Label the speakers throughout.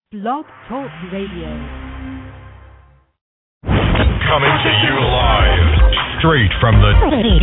Speaker 1: Blog Talk Radio.
Speaker 2: Coming to you live, straight from the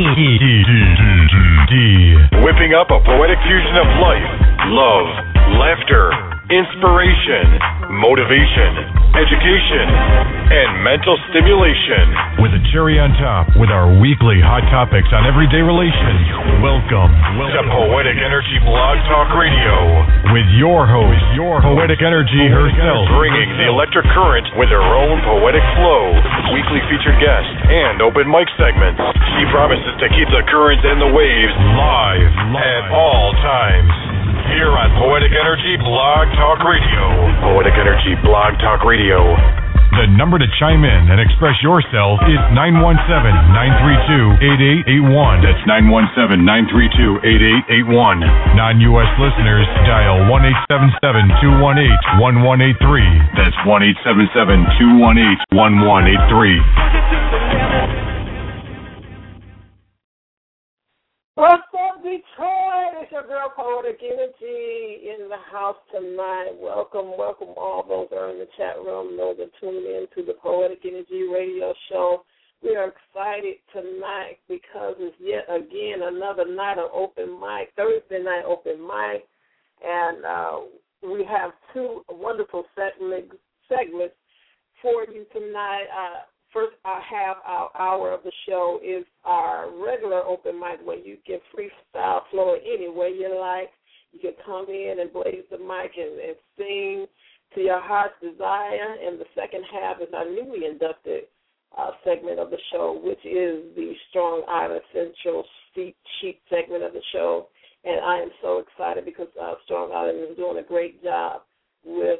Speaker 2: whipping up a poetic fusion of life, love, laughter, inspiration, motivation, education, and mental stimulation. With a cherry on top, with our weekly hot topics on everyday relations. Welcome to Poetic Energy Blog Talk Radio with your host, Poetic Energy herself, bringing the electric current with her own poetic flow, weekly featured guests, and open mic segments. She promises to keep the current and the waves live at all times. Here on Poetic Energy Blog Talk Radio. Poetic Energy Blog Talk Radio. The number to chime in and express yourself is 917-932-8881. That's 917-932-8881. Non-U.S. listeners, dial 1-877-218-1183. That's 1-877-218-1183.
Speaker 3: What's up, Detroit? It's your girl, Poetic Energy, in the house tonight. Welcome all those that are in the chat room, those that tune in to the Poetic Energy radio show. We are excited tonight because it's yet again another night of open mic, Thursday night open mic, and we have two wonderful segments for you tonight. First, half our hour of the show is our regular open mic where you can freestyle flow any way you like. You can come in and blaze the mic and sing to your heart's desire. And the second half is our newly inducted segment of the show, which is the Strong Island Central Sheet segment of the show. And I am so excited because Strong Island is doing a great job with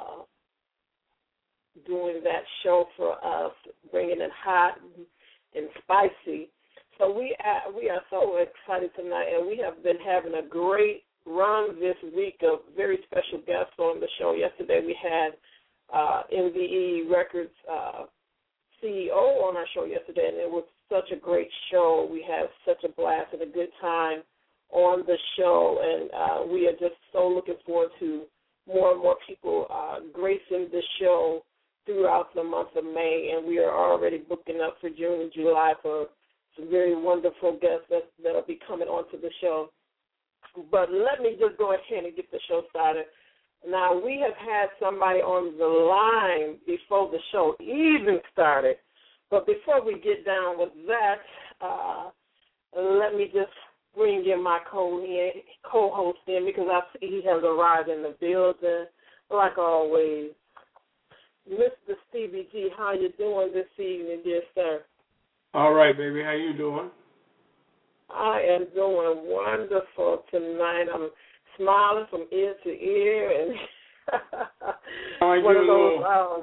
Speaker 3: doing that show for us, bringing it hot and spicy. So we are so excited tonight, and we have been having a great run this week of very special guests on the show. Yesterday we had MVE Records CEO on our show yesterday, and it was such a great show. We had such a blast and a good time on the show, and we are just so looking forward to more and more people gracing the show throughout the month of May, and we are already booking up for June and July for some very wonderful guests that will be coming onto the show. But let me just go ahead and get the show started. Now, we have had somebody on the line before the show even started, but before we get down with that, let me just bring in my co-host in because I see he has arrived in the building, like always. Mr. Stevie G, how you doing this evening, dear sir?
Speaker 4: All right, baby. How you doing?
Speaker 3: I am doing wonderful tonight. I'm smiling from ear to ear, and one of those.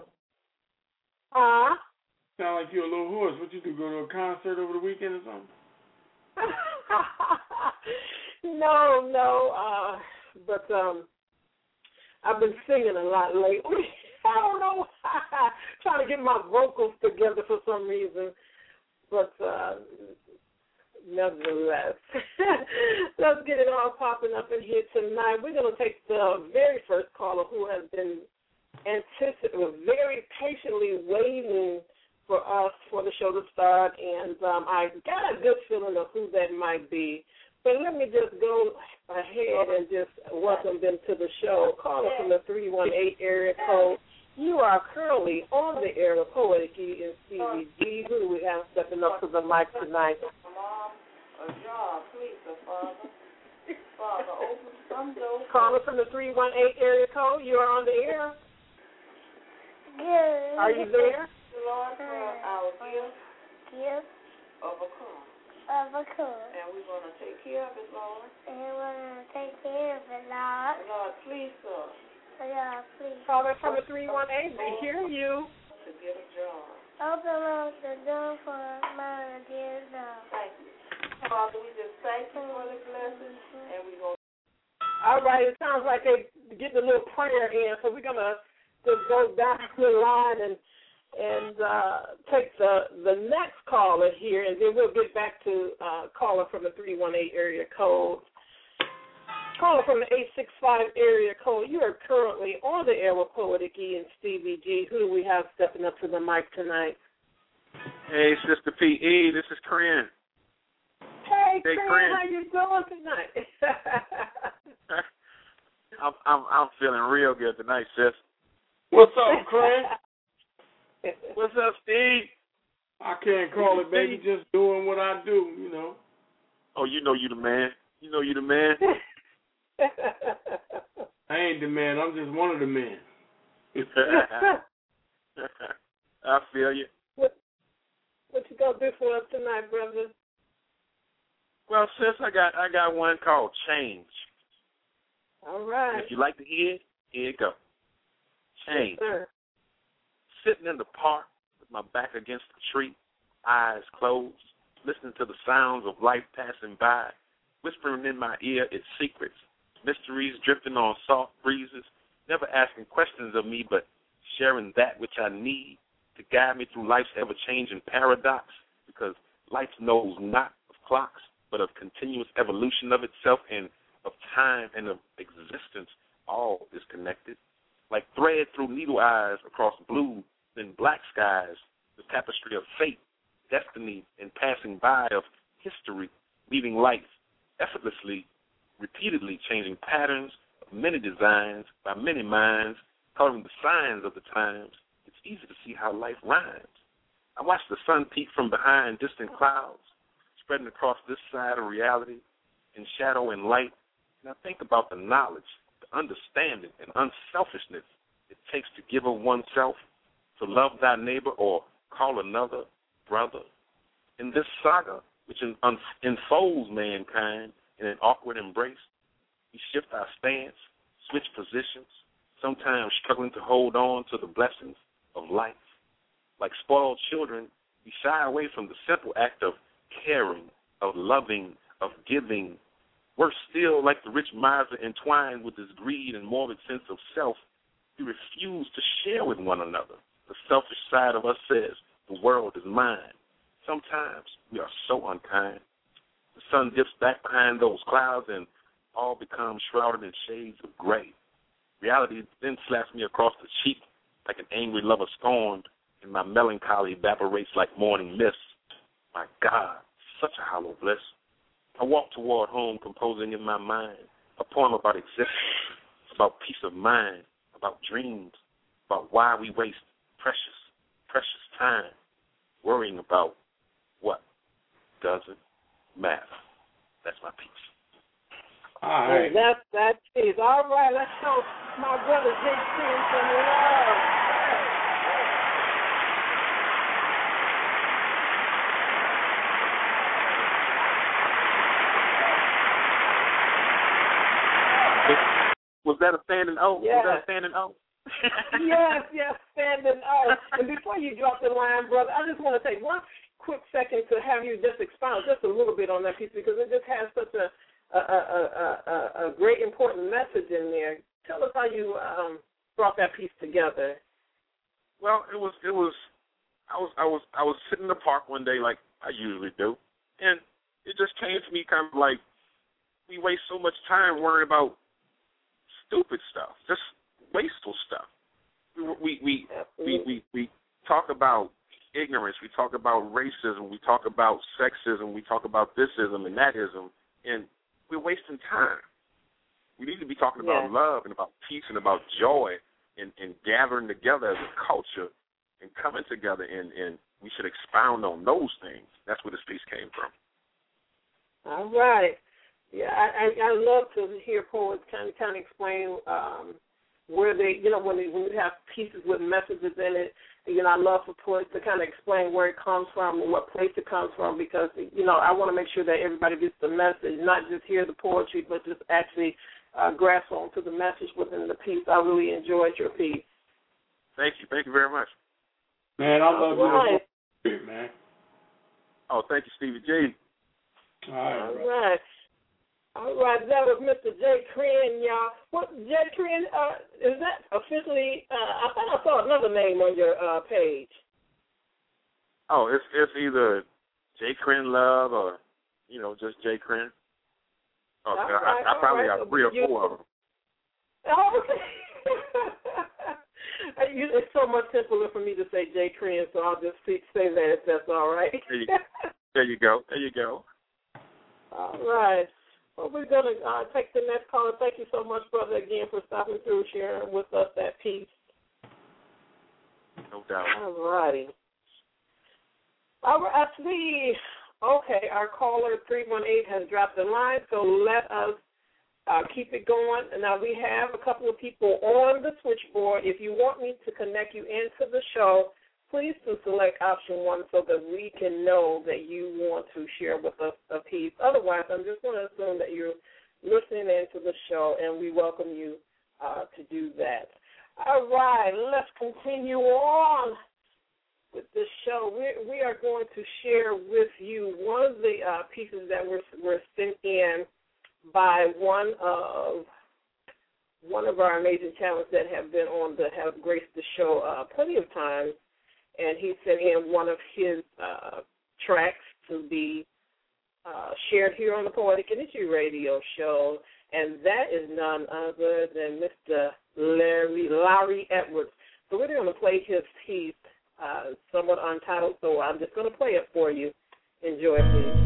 Speaker 4: Sound like you're a little hoarse. What you do? Go to a concert over the weekend or something?
Speaker 3: No. But I've been singing a lot lately. I don't know. Trying to get my vocals together for some reason. But nevertheless, let's get it all popping up in here tonight. We're going to take the very first caller who has been very patiently waiting for us for the show to start. And I got a good feeling of who that might be. But let me just go ahead and just welcome them to the show. Caller from the 318 area code. You are currently on the air with Poetic E and Stevie G. Who do we have stepping up to the mic tonight? Caller from the 318 area code. You are on the air.
Speaker 5: Good.
Speaker 3: Are you there?
Speaker 5: Lord, for our gift of a car. And we're going to take care of it, Lord. Lord, please, sir.
Speaker 3: Caller from the 318, we hear you.
Speaker 5: To get a job.
Speaker 6: Open up the door for my dear love.
Speaker 5: Thank you. Father, we just thank you for the blessings, and we're going to.
Speaker 3: All right, it sounds like they're getting a little prayer in, so we're going to just go down the line and take the next caller here, and then we'll get back to caller from the 318 area code. caller from the 865 area code. You are currently on the air with Poetic E and Stevie G. Who do we have stepping up to the mic tonight?
Speaker 7: Hey, Sister P.E., this is Corinne.
Speaker 3: Hey, Corinne, how you doing tonight?
Speaker 7: I'm feeling real good tonight, sis.
Speaker 4: What's up, Corinne?
Speaker 7: What's up, Steve?
Speaker 4: I can't call it, baby. Just doing what I do, you know.
Speaker 7: Oh, you know you the man. You know you the man.
Speaker 4: I ain't the man. I'm just one of the men.
Speaker 7: I feel you.
Speaker 3: What you gonna do for us tonight, brother?
Speaker 7: Well, sis, I got one called Change.
Speaker 3: All right.
Speaker 7: And if you like to hear it, here you go. Change.
Speaker 3: Yes, sir.
Speaker 7: Sitting in the park with my back against the tree, eyes closed, listening to the sounds of life passing by, whispering in my ear its secrets, mysteries drifting on soft breezes, never asking questions of me, but sharing that which I need to guide me through life's ever-changing paradox, because life knows not of clocks, but of continuous evolution of itself and of time and of existence. All is connected. Like thread through needle eyes across blue and black skies, the tapestry of fate, destiny, and passing by of history, leaving life effortlessly, repeatedly changing patterns of many designs by many minds, coloring the signs of the times. It's easy to see how life rhymes. I watch the sun peek from behind distant clouds, spreading across this side of reality in shadow and light, and I think about the knowledge, the understanding, and unselfishness it takes to give of oneself, to love thy neighbor or call another brother. In this saga, which enfolds mankind in an awkward embrace, we shift our stance, switch positions, sometimes struggling to hold on to the blessings of life. Like spoiled children, we shy away from the simple act of caring, of loving, of giving. Worse still, like the rich miser entwined with his greed and morbid sense of self, we refuse to share with one another. The selfish side of us says, the world is mine. Sometimes we are so unkind. The sun dips back behind those clouds and all becomes shrouded in shades of gray. Reality then slaps me across the cheek like an angry lover scorned, and my melancholy evaporates like morning mist. My God, such a hollow bliss. I walk toward home, composing in my mind a poem about existence, about peace of mind, about dreams, about why we waste precious time worrying about what doesn't matter. That's my piece.
Speaker 4: All right.
Speaker 3: That's it. All right, let's show my brother J.C. some love.
Speaker 7: Was that a standing O?
Speaker 3: Yes.
Speaker 7: Was that a standing O?
Speaker 3: yes, standing O. And before you drop the line, brother, I just want to take one quick second to have you just expound just a little bit on that piece, because it just has such a great important message in there. Tell us how you brought that piece together.
Speaker 7: Well, I was sitting in the park one day like I usually do, and it just came to me kind of like we waste so much time worrying about stupid stuff, just wasteful stuff. We talk about ignorance, we talk about racism, we talk about sexism, we talk about thisism and thatism, and we're wasting time. We need to be talking about love and about peace and about joy and gathering together as a culture and coming together, and we should expound on those things. That's where this piece came from.
Speaker 3: All right. Yeah, I love to hear poets kind of explain where they, when you have pieces with messages in it. I love for poets to kind of explain where it comes from and what place it comes from, because, I want to make sure that everybody gets the message, not just hear the poetry, but just actually grasp onto the message within the piece. I really enjoyed your piece.
Speaker 7: Thank you. Thank you very much.
Speaker 4: Man, I love you, man.
Speaker 7: Oh, thank you, Stevie G.
Speaker 3: All right. All right, that was Mr. J. Corinne, y'all. What, J. Corinne, is that officially, I thought I saw another name on your page.
Speaker 7: Oh, it's either J. Corinne Love or, just J. Corinne. Okay, I probably got 3 or 4 of them.
Speaker 3: Oh, okay. It's so much simpler for me to say J. Crean, so I'll just say that if that's all right.
Speaker 7: There you go.
Speaker 3: All right. Well, we're going to take the next caller. Thank you so much, brother, again, for stopping through, sharing with us that piece.
Speaker 7: No doubt.
Speaker 3: All righty. Okay, our caller 318 has dropped the line, so let us keep it going. Now, we have a couple of people on the switchboard. If you want me to connect you into the show, please do select option 1 so that we can know that you want to share with us a piece. Otherwise, I'm just going to assume that you're listening into the show, and we welcome you to do that. All right, let's continue on with this show. We are going to share with you one of the pieces that were sent in by one of our amazing talents that have graced the show plenty of times, and he sent in one of his tracks to be shared here on the Poetic Energy Radio Show, and that is none other than Mr. Larry Edwards. So we're going to play his piece, somewhat untitled, so I'm just going to play it for you. Enjoy, please.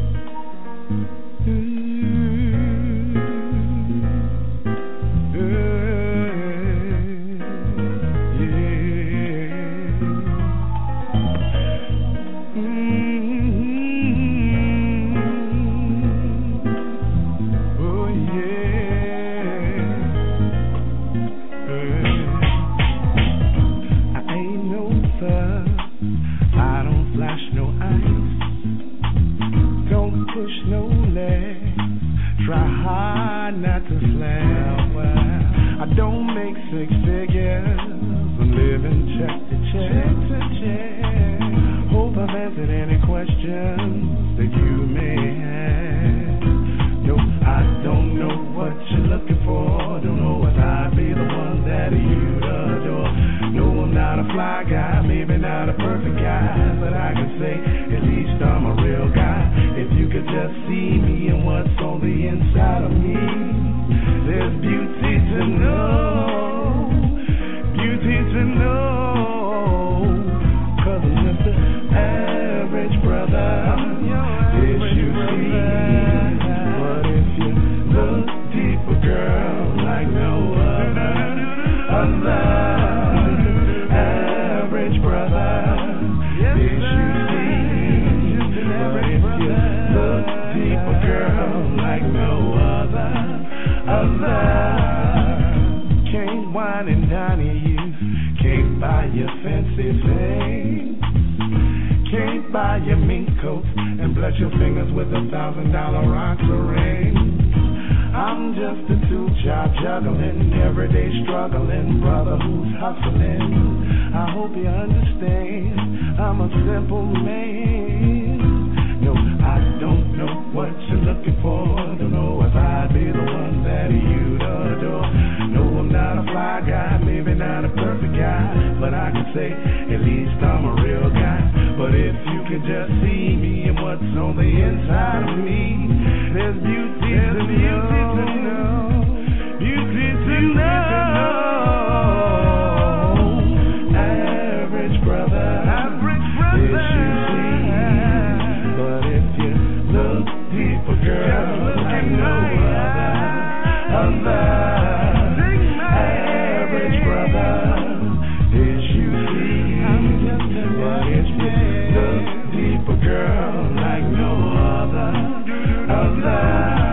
Speaker 8: Girl like no other.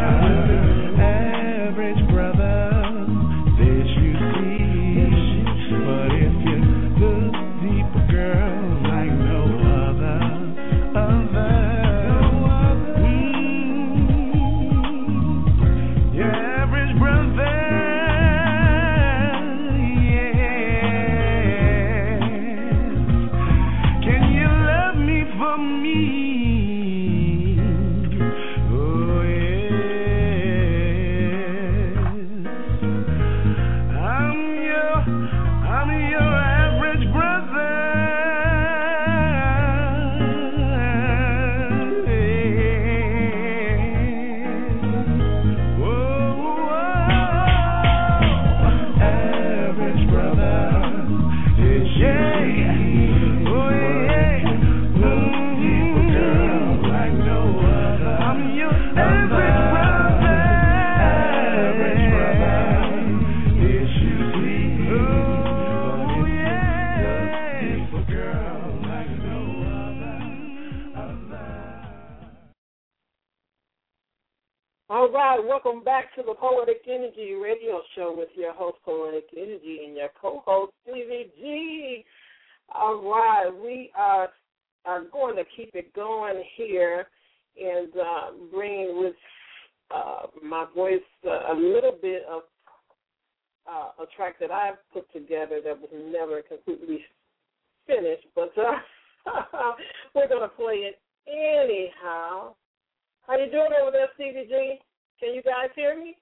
Speaker 3: right, welcome back to the Poetic Energy Radio Show with your host, Poetic Energy, and your co-host, Stevie G. All right, we are going to keep it going here and bringing with my voice a little bit of a track that I've put together that was never completely finished, but we're going to play it anyhow. How you doing over there, Stevie G? Can you guys hear me?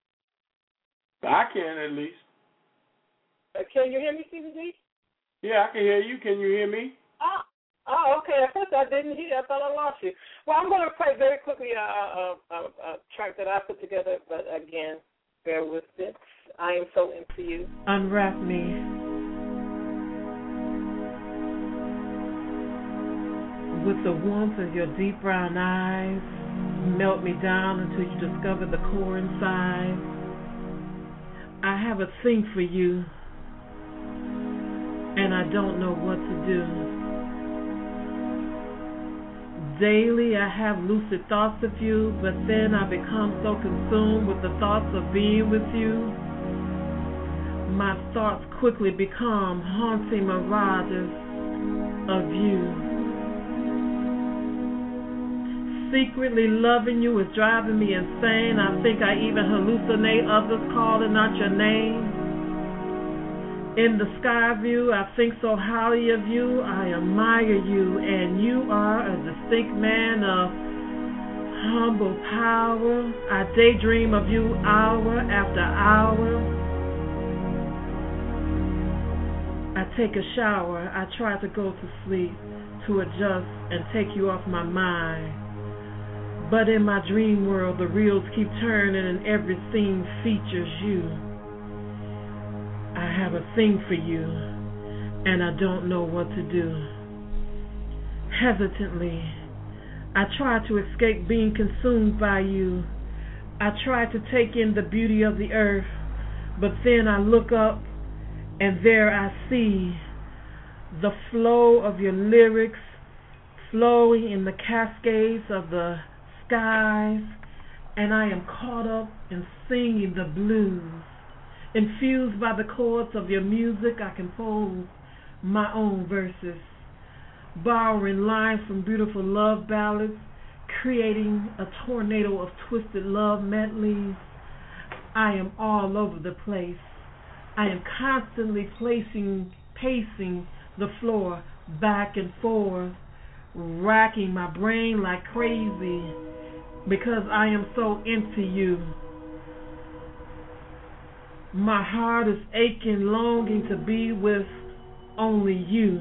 Speaker 4: I can, at least.
Speaker 3: Can you hear me, Stevie G?
Speaker 4: Yeah, I can hear you. Can you hear me?
Speaker 3: Oh, okay. At first I didn't hear. I thought I lost you. Well, I'm going to play very quickly a track that I put together, but again, bear with it. I am so into you.
Speaker 8: Unwrap me. With the warmth of your deep brown eyes, melt me down until you discover the core inside. I have a thing for you, and I don't know what to do. Daily I have lucid thoughts of you, but then I become so consumed with the thoughts of being with you. My thoughts quickly become haunting mirages of you. Secretly loving you is driving me insane. I think I even hallucinate others calling out your name. In the sky view, I think so highly of you. I admire you, and you are a distinct man of humble power. I daydream of you hour after hour. I take a shower. I try to go to sleep to adjust and take you off my mind. But in my dream world, the reels keep turning and every scene features you. I have a thing for you, and I don't know what to do. Hesitantly, I try to escape being consumed by you. I try to take in the beauty of the earth, but then I look up, and there I see the flow of your lyrics flowing in the cascades of the skies, and I am caught up in singing the blues. Infused by the chords of your music, I compose my own verses, borrowing lines from beautiful love ballads, creating a tornado of twisted love medleys. I am all over the place. I am constantly pacing the floor back and forth, racking my brain like crazy, because I am so into you. My heart is aching, longing to be with only you.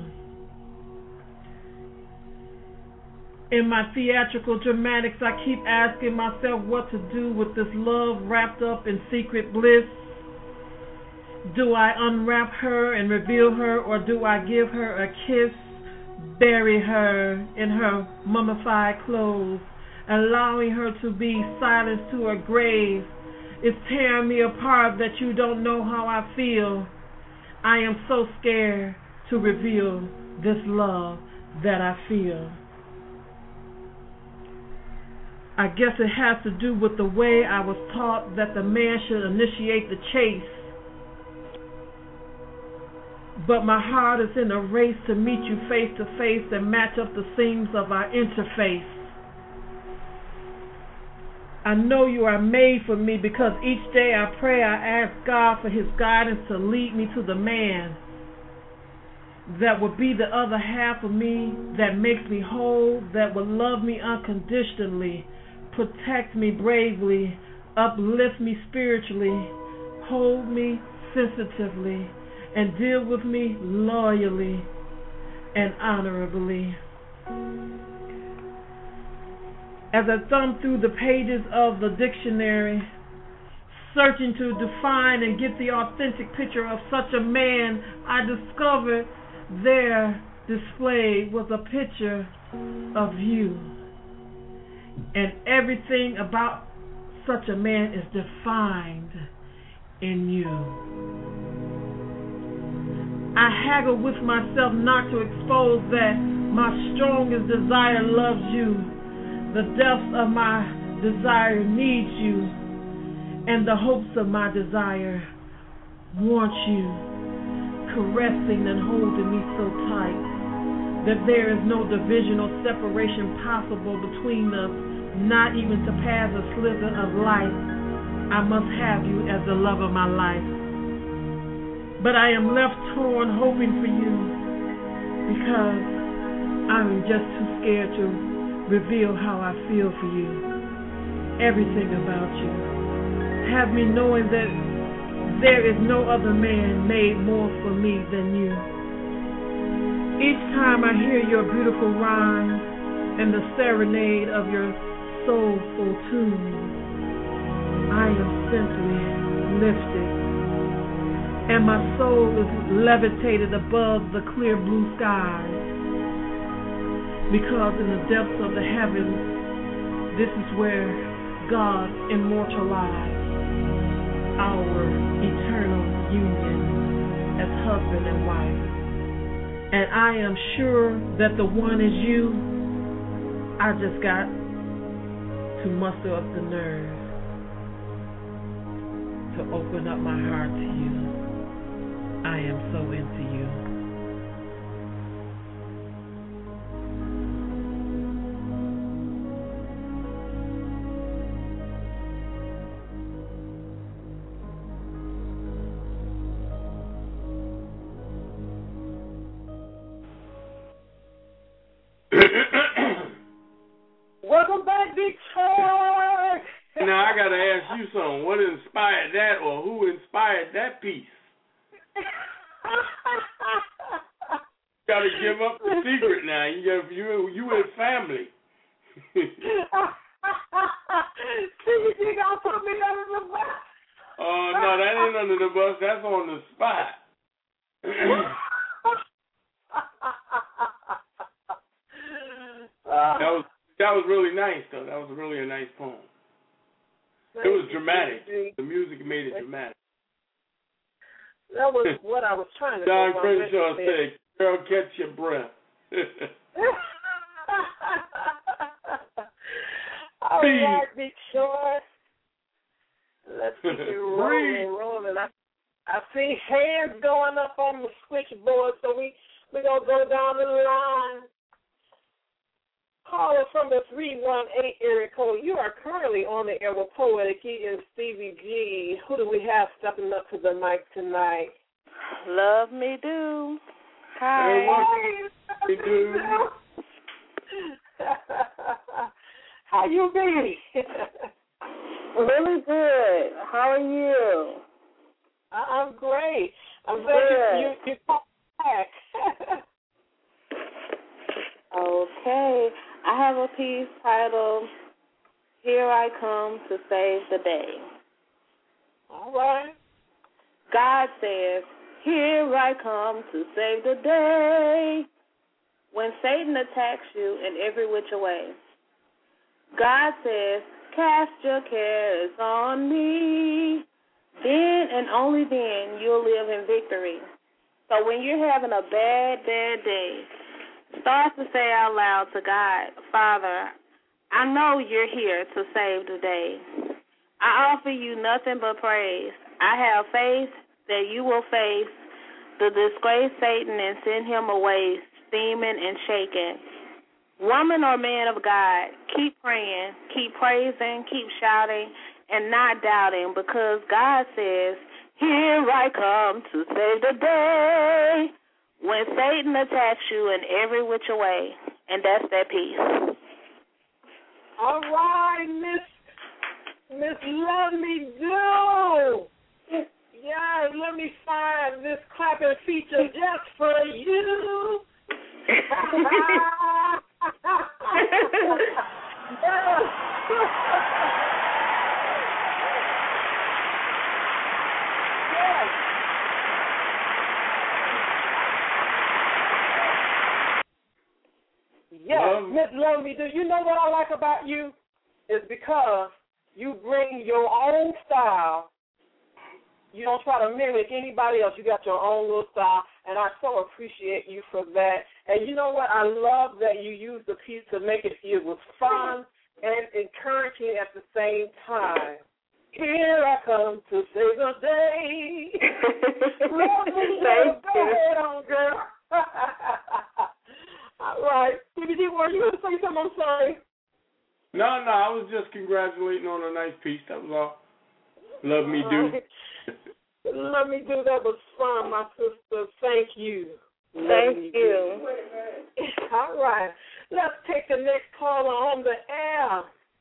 Speaker 8: In my theatrical dramatics, I keep asking myself what to do with this love wrapped up in secret bliss. Do I unwrap her and reveal her, or do I give her a kiss, bury her in her mummified clothes, allowing her to be silenced to her grave? It's tearing me apart that you don't know how I feel. I am so scared to reveal this love that I feel. I guess it has to do with the way I was taught that the man should initiate the chase. But my heart is in a race to meet you face to face and match up the seams of our interface. I know you are made for me because each day I pray, I ask God for his guidance to lead me to the man that will be the other half of me, that makes me whole, that will love me unconditionally, protect me bravely, uplift me spiritually, hold me sensitively, and deal with me loyally and honorably. As I thumb through the pages of the dictionary, searching to define and get the authentic picture of such a man, I discovered there displayed was a picture of you. And everything about such a man is defined in you. I haggle with myself not to expose that my strongest desire loves you. The depths of my desire needs you, and the hopes of my desire want you, caressing and holding me so tight that there is no division or separation possible between us, not even to pass a slither of light. I must have you as the love of my life. But I am left torn hoping for you because I'm just too scared to reveal how I feel for you. Everything about you. Have me knowing that there is no other man made more for me than you. Each time I hear your beautiful rhymes and the serenade of your soulful tunes, I am simply lifted, and my soul is levitated above the clear blue skies, because in the depths of the heavens, this is where God immortalized our eternal union as husband and wife. And I am sure that the one is you. I just got to muster up the nerve to open up my heart to you. I am so into you.
Speaker 3: Welcome back, Detroit.
Speaker 4: Now I gotta ask you something. What inspired that, or who inspired that piece? Gotta give up the secret now. You and family.
Speaker 3: See, you gonna put me under the bus?
Speaker 4: Oh no, that ain't under the bus. That's on the spot. That was really nice, though. That was really a nice poem. It was dramatic. The music made it dramatic.
Speaker 3: That was what I was trying to do.
Speaker 4: Don Crenshaw said, "Girl, catch your breath."
Speaker 3: All right, Big Short. Let's keep it rolling. I see hands going up on the switchboard, so we're going to go down the line. Caller from the 318 area code. You are currently on the air with Poetic E and Stevie G. Who do we have stepping up to the mic tonight?
Speaker 5: Love Me Do. Hi.
Speaker 4: Hey, Love Me Do.
Speaker 3: How you been?
Speaker 5: Really good. How are you?
Speaker 3: I'm great. I'm glad you called back.
Speaker 5: Okay. I have a piece titled, Here I Come to Save the Day.
Speaker 3: All right.
Speaker 5: God says, here I come to save the day. When Satan attacks you in every which way, God says, cast your cares on me. Then and only then you'll live in victory. So when you're having a bad day, start to say out loud to God, Father, I know you're here to save the day. I offer you nothing but praise. I have faith that you will face the disgraced Satan and send him away, steaming and shaking. Woman or man of God, keep praying, keep praising, keep shouting, and not doubting, because God says, here I come to save the day. When Satan attacks you in every which way, and that's that piece.
Speaker 3: All right, Miss Love Me Do. Yeah, let me find this clapping feature just for you. Yes, Miss Love Me Do. You know what I like about you? Is because you bring your own style. You don't try to mimic anybody else. You got your own little style, and I so appreciate you for that. And you know what? I love that you used the piece to make it was fun and encouraging at the same time. Here I come to save the day. Go ahead on, girl. All right. DVD, were you going to say something? I'm sorry.
Speaker 4: No, I was just congratulating on a nice piece. That was all. Love Me Do.
Speaker 3: Love Me Do. That was fun, my sister. Thank you.
Speaker 5: Thank you.
Speaker 3: All right. Let's take the next caller on the air.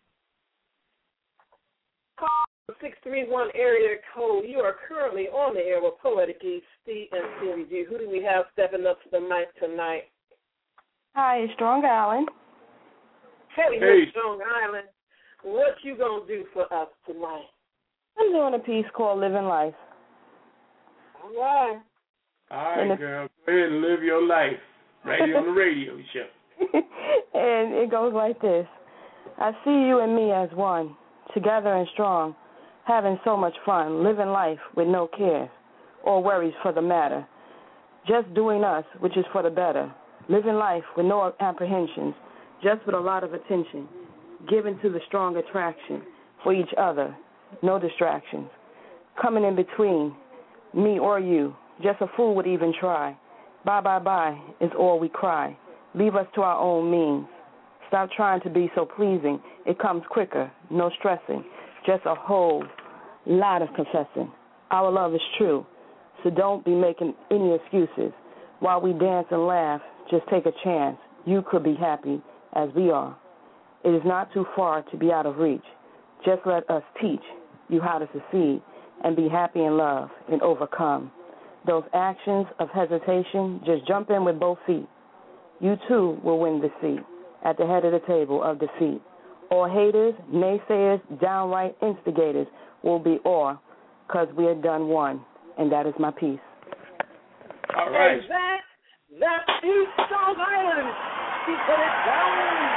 Speaker 3: Call 631 area code. You are currently on the air with Poetic Geek, Steve and Stevie G. Who do we have stepping up to the mic tonight?
Speaker 9: Hi, it's Strong Island.
Speaker 3: Hey, Strong Island. What you gonna do for us tonight?
Speaker 9: I'm doing a piece called Living Life.
Speaker 3: All right.
Speaker 4: All right, girl. Go ahead and live your life right here on the radio show.
Speaker 9: And it goes like this. I see you and me as one, together and strong, having so much fun, living life with no cares or worries for the matter. Just doing us, which is for the better. Living life with no apprehensions, just with a lot of attention, given to the strong attraction for each other, no distractions. Coming in between, me or you, just a fool would even try. Bye, bye, bye is all we cry. Leave us to our own means. Stop trying to be so pleasing. It comes quicker, no stressing, just a whole lot of confessing. Our love is true, so don't be making any excuses. While we dance and laugh, just take a chance. You could be happy as we are. It is not too far to be out of reach. Just let us teach you how to succeed and be happy in love and overcome those actions of hesitation. Just jump in with both feet. You too will win the seat at the head of the table of defeat. All haters, naysayers, downright instigators will be all, because we are done one, and that is my piece.
Speaker 4: All right.
Speaker 3: And that is Strong Island. She put it down.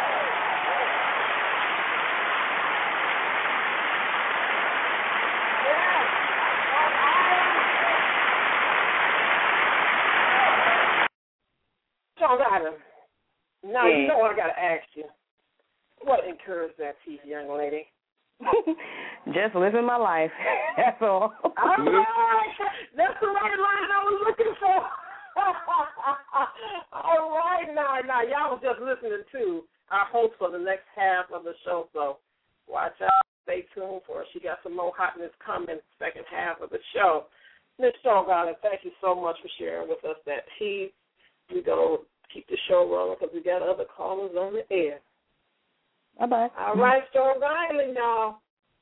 Speaker 3: Strong Island. Now, you know what I got to ask you. What encouraged that piece, young lady?
Speaker 9: Just living my life. That's all.
Speaker 3: All right. That's the right line I was looking for. All right. Now, y'all was just listening to our host for the next half of the show, so watch out. Stay tuned for her. She got some more hotness coming second half of the show. Ms. Strong Island, thank you so much for sharing with us that piece. We're going to keep the show rolling because we got other callers on the air.
Speaker 9: Bye-bye.
Speaker 3: All right, Strong Island, y'all.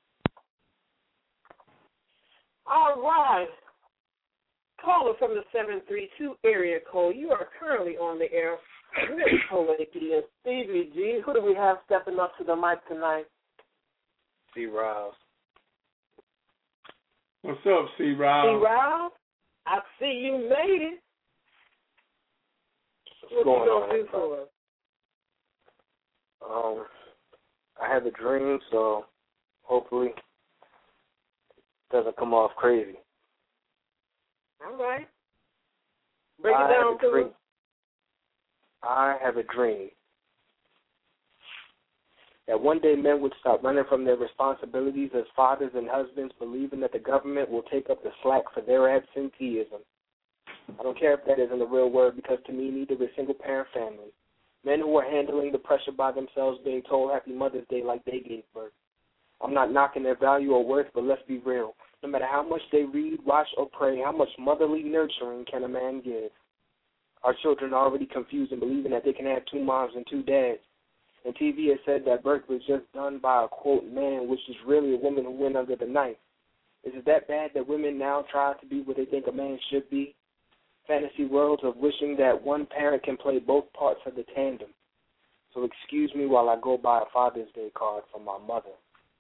Speaker 3: All right. Caller from the 732 area code. You are currently on the air with Poetic Geek and Stevie G. Who do we have stepping up to the mic tonight?
Speaker 10: C. Rouse.
Speaker 4: What's up, C. Rouse?
Speaker 3: C. Rouse, I see you made it. What you gonna do for us?
Speaker 10: I have a dream, so hopefully it doesn't come off crazy.
Speaker 3: All right. Break it down to us.
Speaker 10: I have a dream that one day men would stop running from their responsibilities as fathers and husbands, believing that the government will take up the slack for their absenteeism. I don't care if that isn't the real word, because to me, neither is single-parent family. Men who are handling the pressure by themselves being told Happy Mother's Day like they gave birth. I'm not knocking their value or worth, but let's be real. No matter how much they read, watch, or pray, how much motherly nurturing can a man give? Our children are already confused and believing that they can have two moms and two dads. And TV has said that birth was just done by a, quote, man, which is really a woman who went under the knife. Is it that bad that women now try to be what they think a man should be? Fantasy worlds of wishing that one parent can play both parts of the tandem. So excuse me while I go buy a Father's Day card for my mother.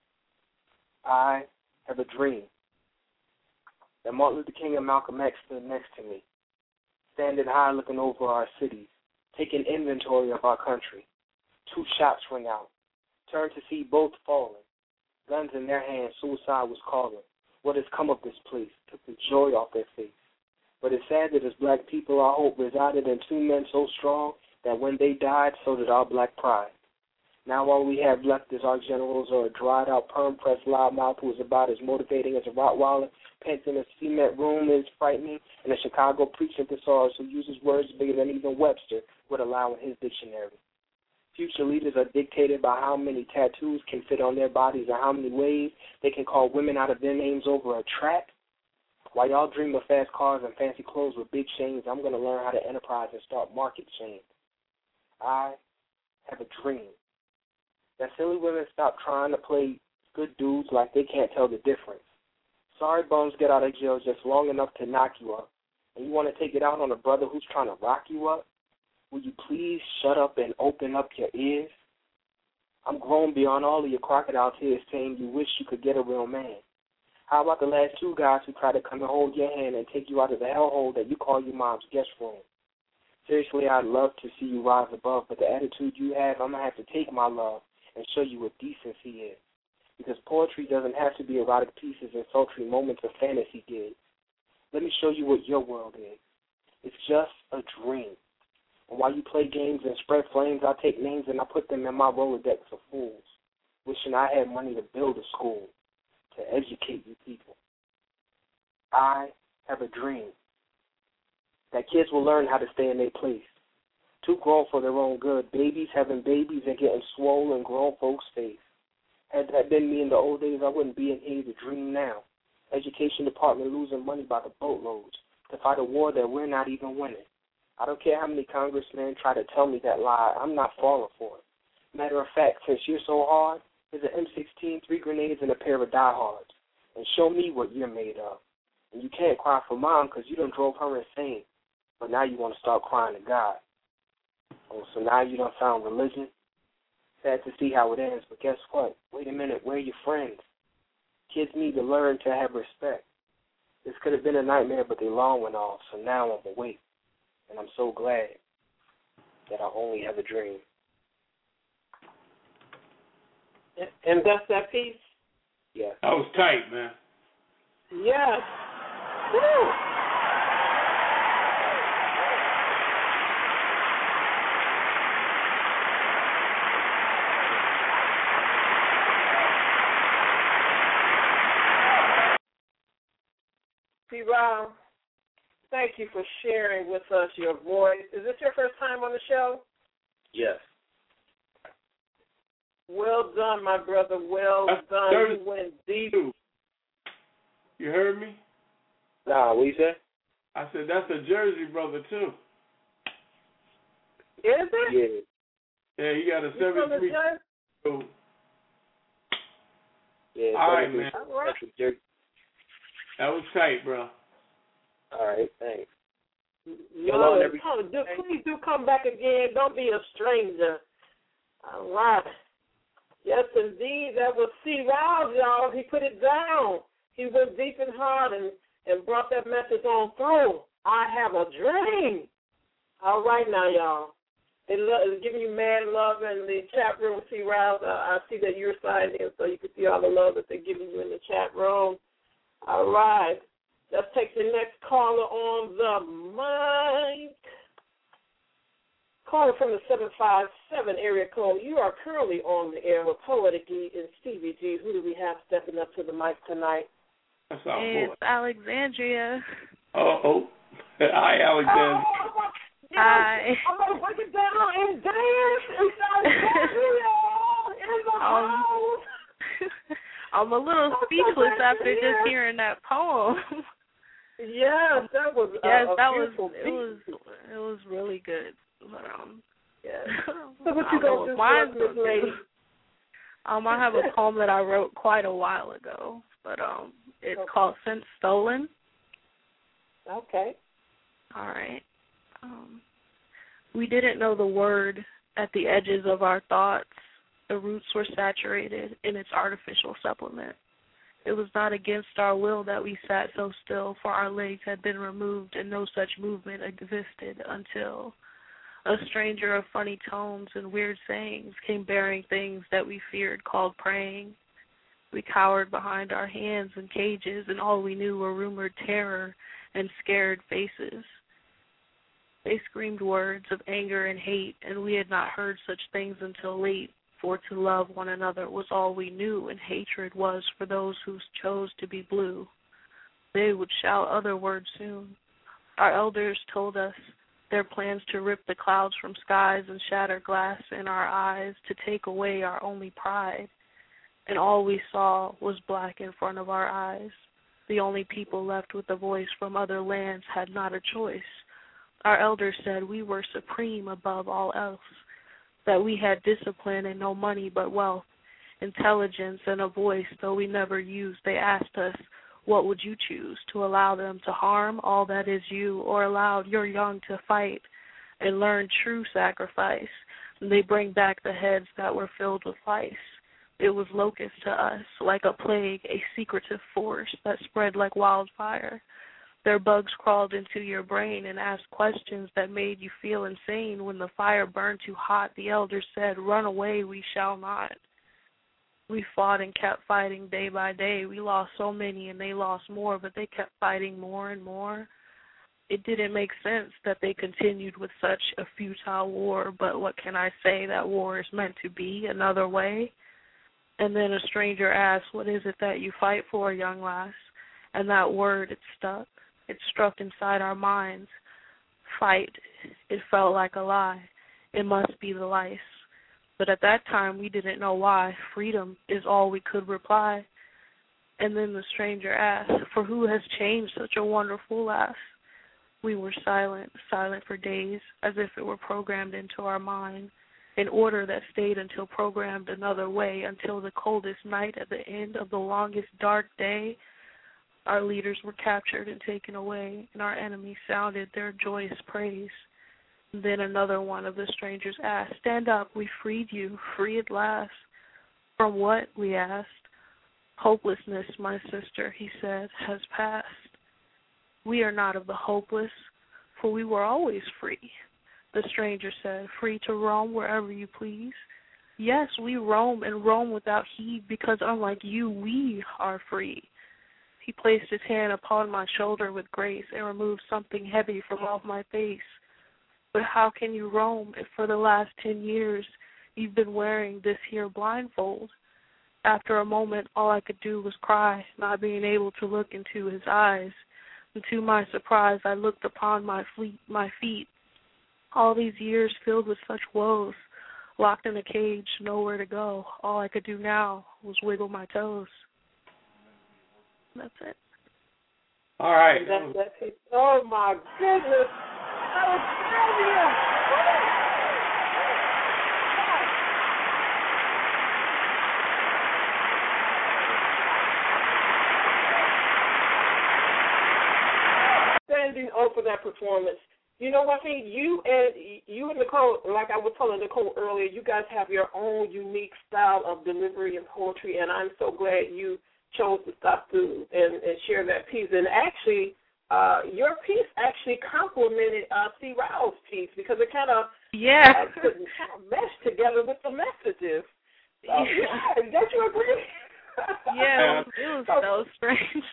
Speaker 10: I have a dream that Martin Luther King and Malcolm X stood next to me, standing high looking over our cities, taking inventory of our country. Two shots ring out, turned to see both falling. Guns in their hands, suicide was calling. What has come of this place? Took the joy off their face. But it's sad that as black people, our hope resided in two men so strong that when they died, so did our black pride. Now all we have left is our generals or a dried-out perm-pressed loudmouth who is about as motivating as a Rottweiler, pent in a cement room is frightening, and a Chicago preaching thesaurus who uses words bigger than even Webster would allow in his dictionary. Future leaders are dictated by how many tattoos can fit on their bodies or how many ways they can call women out of their names over a track. While y'all dream of fast cars and fancy clothes with big chains, I'm going to learn how to enterprise and start market chains. I have a dream that silly women stop trying to play good dudes like they can't tell the difference. Sorry bums get out of jail just long enough to knock you up, and you want to take it out on a brother who's trying to rock you up? Will you please shut up and open up your ears? I'm grown beyond all of your crocodile tears saying you wish you could get a real man. How about the last two guys who try to come and hold your hand and take you out of the hellhole that you call your mom's guest room? Seriously, I'd love to see you rise above, but the attitude you have, I'm going to have to take my love and show you what decency is. Because poetry doesn't have to be erotic pieces and sultry moments of fantasy gigs. Let me show you what your world is. It's just a dream. And while you play games and spread flames, I take names and I put them in my Rolodex of fools, wishing I had money to build a school to educate you people. I have a dream that kids will learn how to stay in their place. Too grown for their own good. Babies having babies and getting swollen grown folks' face. Had that been me in the old days, I wouldn't be in here to dream now. Education department losing money by the boatloads to fight a war that we're not even winning. I don't care how many congressmen try to tell me that lie. I'm not falling for it. Matter of fact, since you're so hard, there's an M16, 3 grenades, and a pair of diehards. And show me what you're made of. And you can't cry for mom because you done drove her insane. But now you want to start crying to God. Oh, so now you done found religion? Sad to see how it ends, but guess what? Wait a minute, where are your friends? Kids need to learn to have respect. This could have been a nightmare, but the alarm went off, so now I'm awake. And I'm so glad that I only have a dream.
Speaker 3: And that's that piece?
Speaker 10: Yeah.
Speaker 4: That was tight, man.
Speaker 3: Yes. Woo. P-Rob, thank you for sharing with us your voice. Is this your first time on the show?
Speaker 10: Yes.
Speaker 3: Well done, my brother. Well done. You went deep.
Speaker 4: You heard me?
Speaker 10: Nah, what you say?
Speaker 4: I said that's a Jersey brother, too.
Speaker 3: Is it?
Speaker 10: Yeah.
Speaker 4: Yeah, he got a 73.
Speaker 10: Yeah,
Speaker 4: all right, man.
Speaker 3: All right.
Speaker 4: That was tight, bro.
Speaker 10: All right, thanks.
Speaker 3: Please do come back again. Don't be a stranger. All right. Yes, indeed. That was C. Rouse, y'all. He put it down. He went deep and hard and brought that message on through. I have a dream. All right now, y'all. It's giving you mad love in the chat room, C. Rouse. I see that you're signed in, so you can see all the love that they're giving you in the chat room. All right. Let's take the next caller on the mic. Calling from the 757 area code. You are currently on the air with Poetic E and Stevie G. Who do we have stepping up to the mic tonight?
Speaker 4: That's our boy.
Speaker 5: It's Alexandria.
Speaker 4: Oh. Hi, Alexandria.
Speaker 5: Hi.
Speaker 3: I'm going to break it down and dance. It's Alexandria in the house.
Speaker 5: I'm a little speechless after just hearing that poem.
Speaker 3: Yes, that was.
Speaker 5: It was really good. But
Speaker 3: yes. So what you gonna do for us, Miss Lady?
Speaker 5: I have a poem that I wrote quite a while ago, but it's called "Since Stolen."
Speaker 3: Okay.
Speaker 5: All right. We didn't know the word at the edges of our thoughts. The roots were saturated in its artificial supplement. It was not against our will that we sat so still, for our legs had been removed and no such movement existed until a stranger of funny tones and weird sayings came bearing things that we feared called praying. We cowered behind our hands in cages, and all we knew were rumored terror and scared faces. They screamed words of anger and hate, and we had not heard such things until late,
Speaker 11: for to love one another was all we knew, and hatred was for those who chose to be blue. They would shout other words soon. Our elders told us their plans to rip the clouds from skies and shatter glass in our eyes to take away our only pride. And all we saw was black in front of our eyes. The only people left with a voice from other lands had not a choice. Our elders said we were supreme above all else, that we had discipline and no money but wealth, intelligence and a voice, though we never used. They asked us, what would you choose, to allow them to harm all that is you, or allow your young to fight and learn true sacrifice? And they bring back the heads that were filled with lice. It was locust to us, like a plague, a secretive force that spread like wildfire. Their bugs crawled into your brain and asked questions that made you feel insane. When the fire burned too hot, the elders said, run away, we shall not. We fought and kept fighting day by day. We lost so many and they lost more, but they kept fighting more and more. It didn't make sense that they continued with such a futile war, but what can I say? That war is meant to be another way. And then a stranger asked, what is it that you fight for, young lass? And that word, it stuck. It struck inside our minds. Fight. It felt like a lie. It must be the lice. But at that time, we didn't know why. Freedom is all we could reply. And then the stranger asked, for who has changed such a wonderful lass? We were silent for days, as if it were programmed into our mind. An order that stayed until programmed another way, until the coldest night at the end of the longest dark day. Our leaders were captured and taken away, and our enemies sounded their joyous praise. And then another one of the strangers asked, stand up, we freed you, free at last. From what, we asked. Hopelessness, my sister, he said, has passed. We are not of the hopeless, for we were always free. The stranger said, free to roam wherever you please. Yes, we roam and roam without heed, because unlike you, we are free. He placed his hand upon my shoulder with grace and removed something heavy from off my face. But how can you roam if for the last 10 years you've been wearing this here blindfold? After a moment, all I could do was cry, not being able to look into his eyes. And to my surprise, I looked upon my feet. All these years filled with such woes, locked in a cage, nowhere to go. All I could do now was wiggle my toes. That's it.
Speaker 4: All right.
Speaker 3: That's it. Oh, my goodness. Alexandria. Standing over that performance. You know what I mean? You and Nicole, like I was telling Nicole earlier, you guys have your own unique style of delivery and poetry, and I'm so glad you chose to stop through and share that piece. And actually, your piece actually complemented C. Rao's piece because it kind of meshed together with the messages. So, yeah, don't you agree?
Speaker 11: Yeah, it was so strange.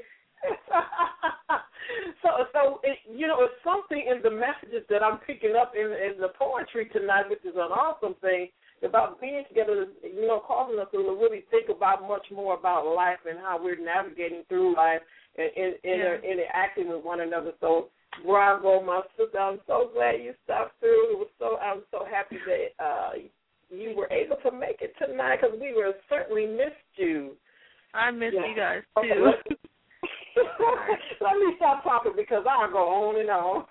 Speaker 3: So it's something in the messages that I'm picking up in the poetry tonight, which is an awesome thing about being together, causing us to really think about much more about life and how we're navigating through life and interacting with one another. So, bravo, my sister. I'm so glad you stopped through. I'm so happy that you were able to make it tonight because we certainly missed you.
Speaker 11: I missed you guys, too.
Speaker 3: Let me stop talking because I'll go on and on.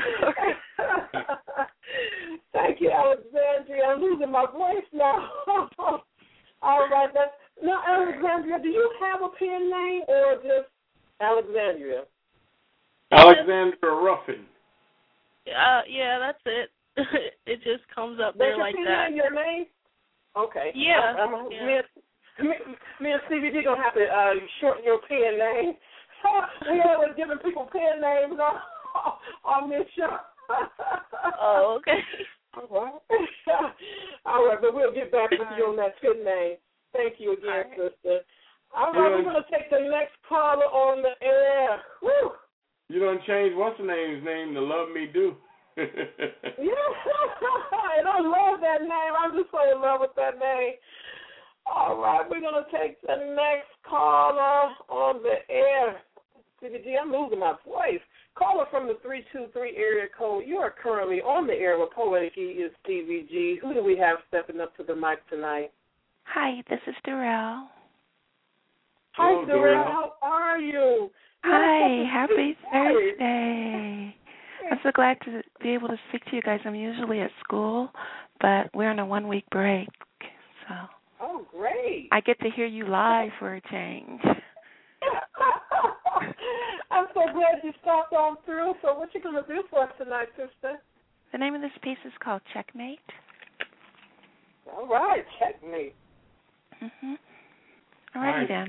Speaker 3: Thank you, Alexandria. I'm losing my voice now. All right. Now, Alexandria, do you have a pen name or just Alexandria?
Speaker 4: Alexandria Ruffin.
Speaker 11: Yeah, that's it. It just comes up there like that.
Speaker 3: That's your name? Okay.
Speaker 11: Yeah.
Speaker 3: Me and Stevie D going to have to shorten your pen name. We always giving people pen names on this show.
Speaker 11: Oh, okay.
Speaker 3: All right, but we'll get back with you on that pen name. Thank you again, sister. All right, we're going to take the next caller on the air. Woo!
Speaker 4: You done changed what's the name's name to Love Me Do.
Speaker 3: Yeah, and I love that name. I'm just so in love with that name. All right, we're going to take the next caller on the air. CBG, I'm losing my voice. Caller from the 323 area code. You are currently on the air with Poetic E is Stevie G. Who do we have stepping up to the mic tonight?
Speaker 12: Hi, this is Darrell.
Speaker 3: Hi, Darrell. How are you?
Speaker 12: Hi, happy Thursday. I'm so glad to be able to speak to you guys. I'm usually at school, but we're on a 1-week break. So.
Speaker 3: Oh, great.
Speaker 12: I get to hear you live for a change.
Speaker 3: I'm so glad you stopped on through. So what you going to do for us tonight, sister?
Speaker 12: The name of this piece is called Checkmate.
Speaker 3: All right, Checkmate.
Speaker 12: All righty then.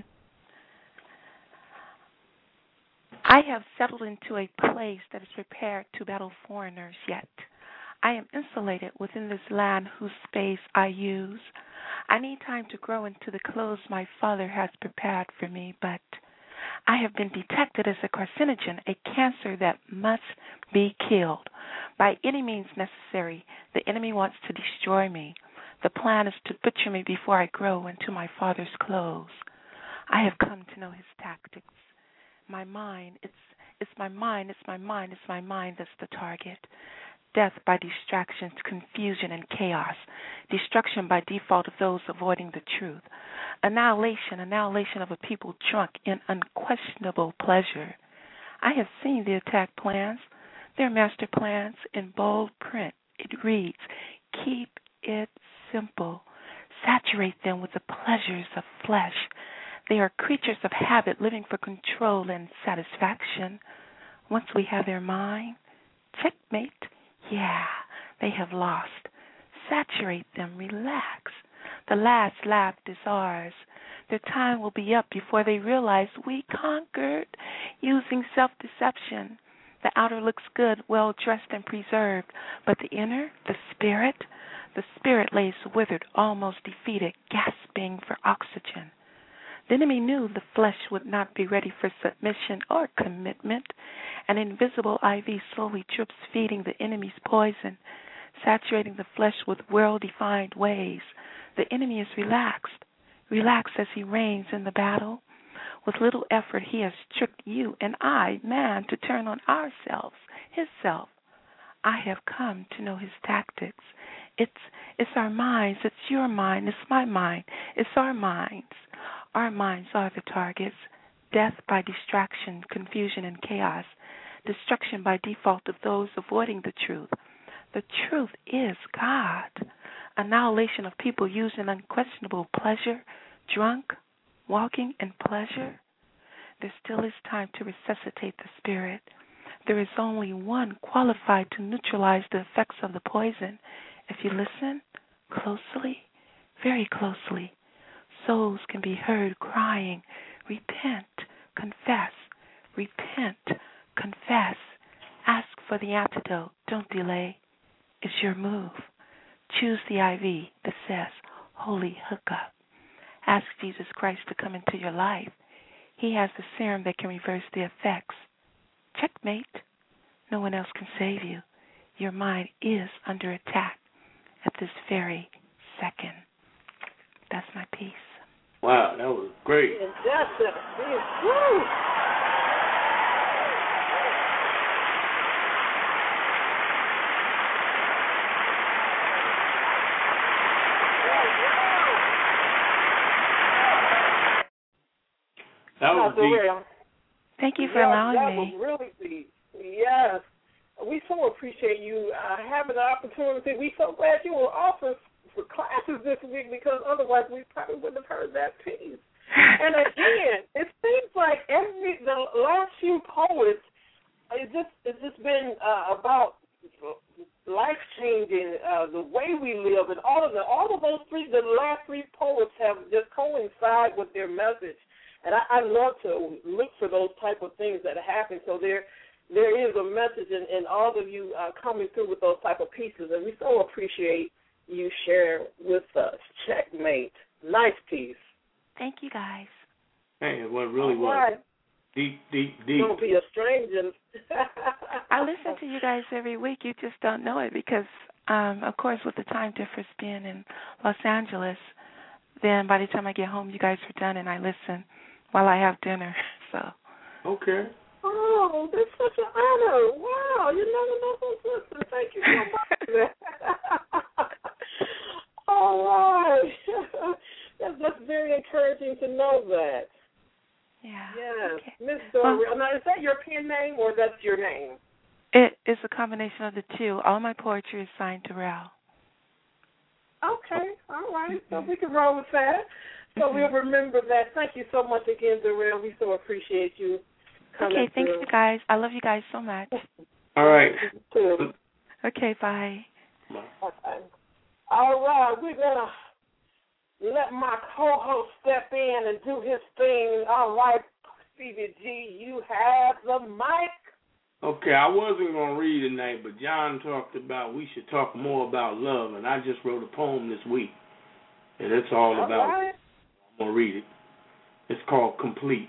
Speaker 12: I have settled into a place that is prepared to battle foreigners, yet I am insulated within this land whose space I use. I need time to grow into the clothes my father has prepared for me, but I have been detected as a carcinogen, a cancer that must be killed. By any means necessary, the enemy wants to destroy me. The plan is to butcher me before I grow into my father's clothes. I have come to know his tactics. My mind, it's my mind that's the target. Death by distractions, confusion, and chaos. Destruction by default of those avoiding the truth. Annihilation of a people drunk in unquestionable pleasure. I have seen the attack plans, their master plans in bold print. It reads, keep it simple. Saturate them with the pleasures of flesh. They are creatures of habit living for control and satisfaction. Once we have their mind, checkmate. Yeah, they have lost. Saturate them, relax. The last lap is ours. Their time will be up before they realize we conquered using self-deception. The outer looks good, well-dressed and preserved, but the inner, the spirit lays withered, almost defeated, gasping for oxygen. The enemy knew the flesh would not be ready for submission or commitment. An invisible IV slowly drips, feeding the enemy's poison, saturating the flesh with well-defined ways. The enemy is relaxed as he reigns in the battle. With little effort, he has tricked you and I, man, to turn on ourselves, his self. I have come to know his tactics. It's our minds, it's your mind, it's my mind, it's our minds. Our minds are the targets. Death by distraction, confusion, and chaos. Destruction by default of those avoiding the truth. The truth is God. Annihilation of people using unquestionable pleasure, drunk, walking in pleasure. There still is time to resuscitate the spirit. There is only one qualified to neutralize the effects of the poison. If you listen closely, very closely, souls can be heard crying, repent, confess, repent, confess. Ask for the antidote. Don't delay. It's your move. Choose the IV that says, Holy Hookup. Ask Jesus Christ to come into your life. He has the serum that can reverse the effects. Checkmate. No one else can save you. Your mind is under attack at this very second. That's my piece.
Speaker 4: Wow, that was great.
Speaker 3: That's woo!
Speaker 4: That was deep.
Speaker 12: Thank you for allowing
Speaker 3: me.
Speaker 12: That
Speaker 3: was really deep. Yes. We so appreciate you having the opportunity. We're so glad you were offered for classes this week, because otherwise we probably wouldn't have heard that piece. And again, it seems like the last few poets, it's just been about life changing, the way we live, and all of those the last three poets have just coincide with their message. And I love to look for those type of things that happen. So there is a message in all of you coming through with those type of pieces, and we so appreciate you share with us. Checkmate. Nice piece.
Speaker 12: Thank you, guys.
Speaker 4: Hey, it really was.
Speaker 3: Right.
Speaker 4: Deep.
Speaker 3: Don't be a stranger.
Speaker 12: I listen to you guys every week. You just don't know it because, of course, with the time difference being in Los Angeles, then by the time I get home, you guys are done, and I listen while I have dinner. So.
Speaker 4: Okay.
Speaker 3: Oh, that's such an honor. Wow, you never know who's listening. Thank you so much. All right. That's very encouraging to know that.
Speaker 12: Yeah.
Speaker 3: Yes.
Speaker 12: Okay.
Speaker 3: Miss Dorrell. Now, is that your pen name or that's your name?
Speaker 12: It is a combination of the two. All my poetry is signed Dorrell.
Speaker 3: Okay. All right. So we can roll with that. So we'll remember that. Thank you so much again, Dorrell. We so appreciate you coming
Speaker 12: Okay, thanks,
Speaker 3: through.
Speaker 12: you guys. I love you guys so much.
Speaker 4: All right.
Speaker 12: Okay, bye.
Speaker 3: Okay. All right. We're going to let my co-host step in and do his thing. All right, Stevie G, you have the mic.
Speaker 4: Okay, I wasn't going to read tonight, but John talked about we should talk more about love, and I just wrote a poem this week, and it's all about
Speaker 3: right.
Speaker 4: I'm going to read it. It's called Complete.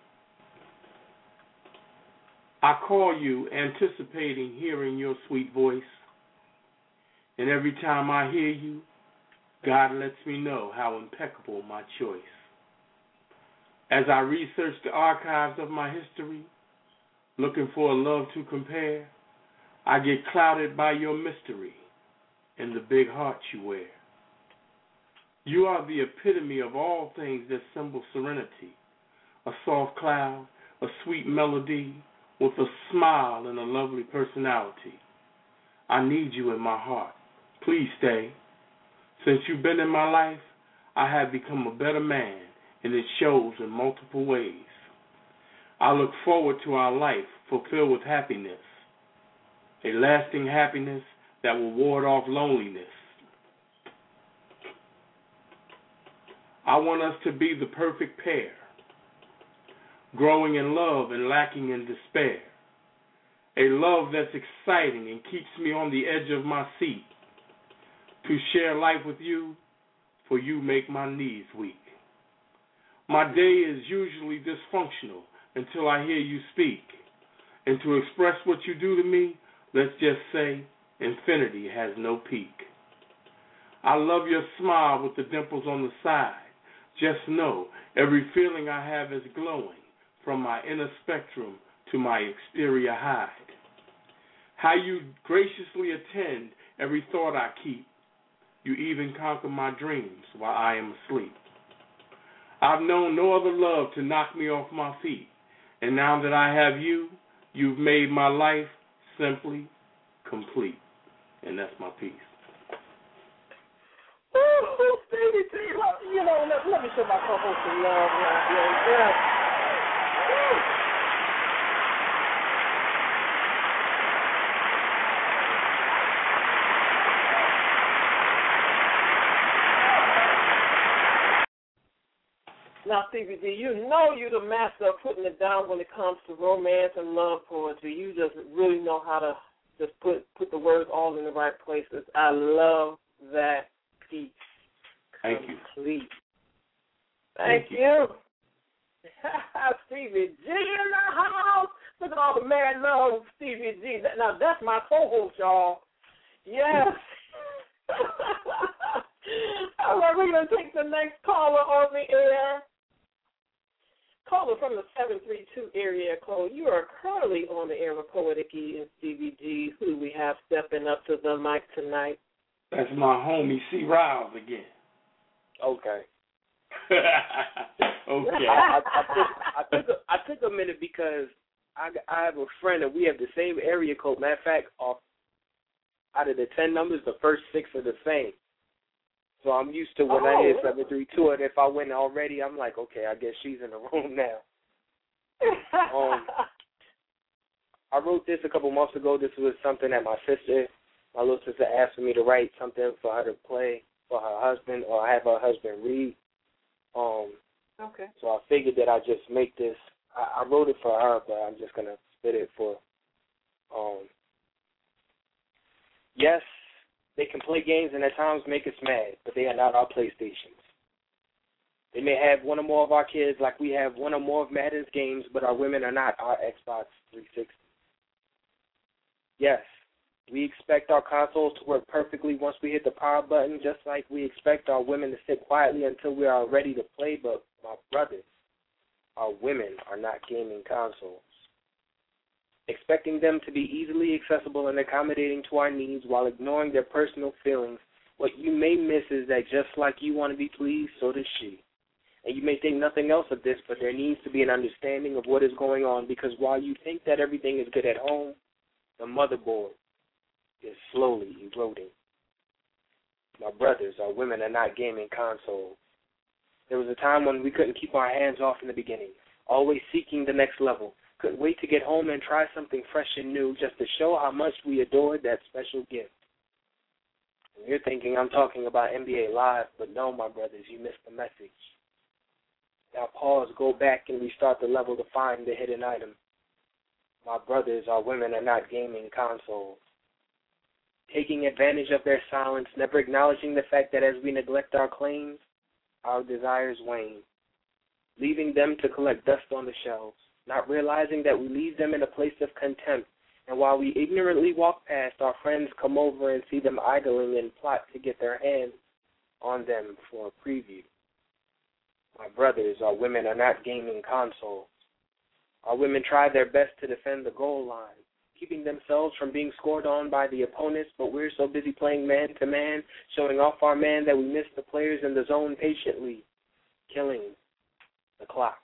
Speaker 4: I call you anticipating hearing your sweet voice, and every time I hear you, God lets me know how impeccable my choice. As I research the archives of my history, looking for a love to compare, I get clouded by your mystery and the big heart you wear. You are the epitome of all things that symbol serenity, a soft cloud, a sweet melody with a smile and a lovely personality. I need you in my heart. Please stay. Since you've been in my life, I have become a better man, and it shows in multiple ways. I look forward to our life fulfilled with happiness, a lasting happiness that will ward off loneliness. I want us to be the perfect pair, growing in love and lacking in despair, a love that's exciting and keeps me on the edge of my seat. To share life with you, for you make my knees weak. My day is usually dysfunctional until I hear you speak. And to express what you do to me, let's just say infinity has no peak. I love your smile with the dimples on the side. Just know every feeling I have is glowing from my inner spectrum to my exterior hide. How you graciously attend every thought I keep. You even conquer my dreams while I am asleep. I've known no other love to knock me off my feet. And now that I have you, you've made my life simply complete. And that's my piece.
Speaker 3: Ooh, Stevie G, you know, let me show my co-host some love right here. Yeah. Now, Stevie G, you know you're the master of putting it down when it comes to romance and love poetry. You just really know how to just put the words all in the right places. I love that piece.
Speaker 4: Thank you.
Speaker 3: Complete. Thank you. Stevie G in the house. Look at all the mad love, Stevie G. Now, that's my co-host, y'all. Yes. All right, we're going to take the next caller on the air. Caller from the 732 area code. You are currently on the air with Poetic E and Stevie G. Who do we have stepping up to the mic tonight?
Speaker 4: That's my homie C. Riles again.
Speaker 10: Okay.
Speaker 4: Okay.
Speaker 10: I took a minute because I have a friend and we have the same area code. Matter of fact, out of the 10 numbers, the first 6 are the same. So I'm used to when I hear 732, and if I win already, I'm like, okay, I guess she's in the room now. I wrote this a couple months ago. This was something that my little sister asked for me to write something for her to play for her husband, or have her husband read.
Speaker 3: Okay.
Speaker 10: So I figured that I'd just make this. I wrote it for her, but I'm just going to spit it for. Yes, they can play games and at times make us mad, but they are not our PlayStations. They may have one or more of our kids like we have one or more of Madden's games, but our women are not our Xbox 360. Yes, we expect our consoles to work perfectly once we hit the power button, just like we expect our women to sit quietly until we are ready to play, but my brothers, our women are not gaming consoles. Expecting them to be easily accessible and accommodating to our needs while ignoring their personal feelings, what you may miss is that just like you want to be pleased, so does she. And you may think nothing else of this, but there needs to be an understanding of what is going on, because while you think that everything is good at home, the motherboard is slowly eroding. My brothers, our women are not gaming consoles. There was a time when we couldn't keep our hands off in the beginning, always seeking the next level. Couldn't wait to get home and try something fresh and new just to show how much we adored that special gift. And you're thinking I'm talking about NBA Live, but no, my brothers, you missed the message. Now pause, go back, and restart the level to find the hidden item. My brothers, our women are not gaming consoles. Taking advantage of their silence, never acknowledging the fact that as we neglect our claims, our desires wane, leaving them to collect dust on the shelves, not realizing that we leave them in a place of contempt, and while we ignorantly walk past, our friends come over and see them idling and plot to get their hands on them for a preview. My brothers, our women are not gaming consoles. Our women try their best to defend the goal line, keeping themselves from being scored on by the opponents, but we're so busy playing man-to-man, showing off our man that we miss the players in the zone patiently, killing the clock.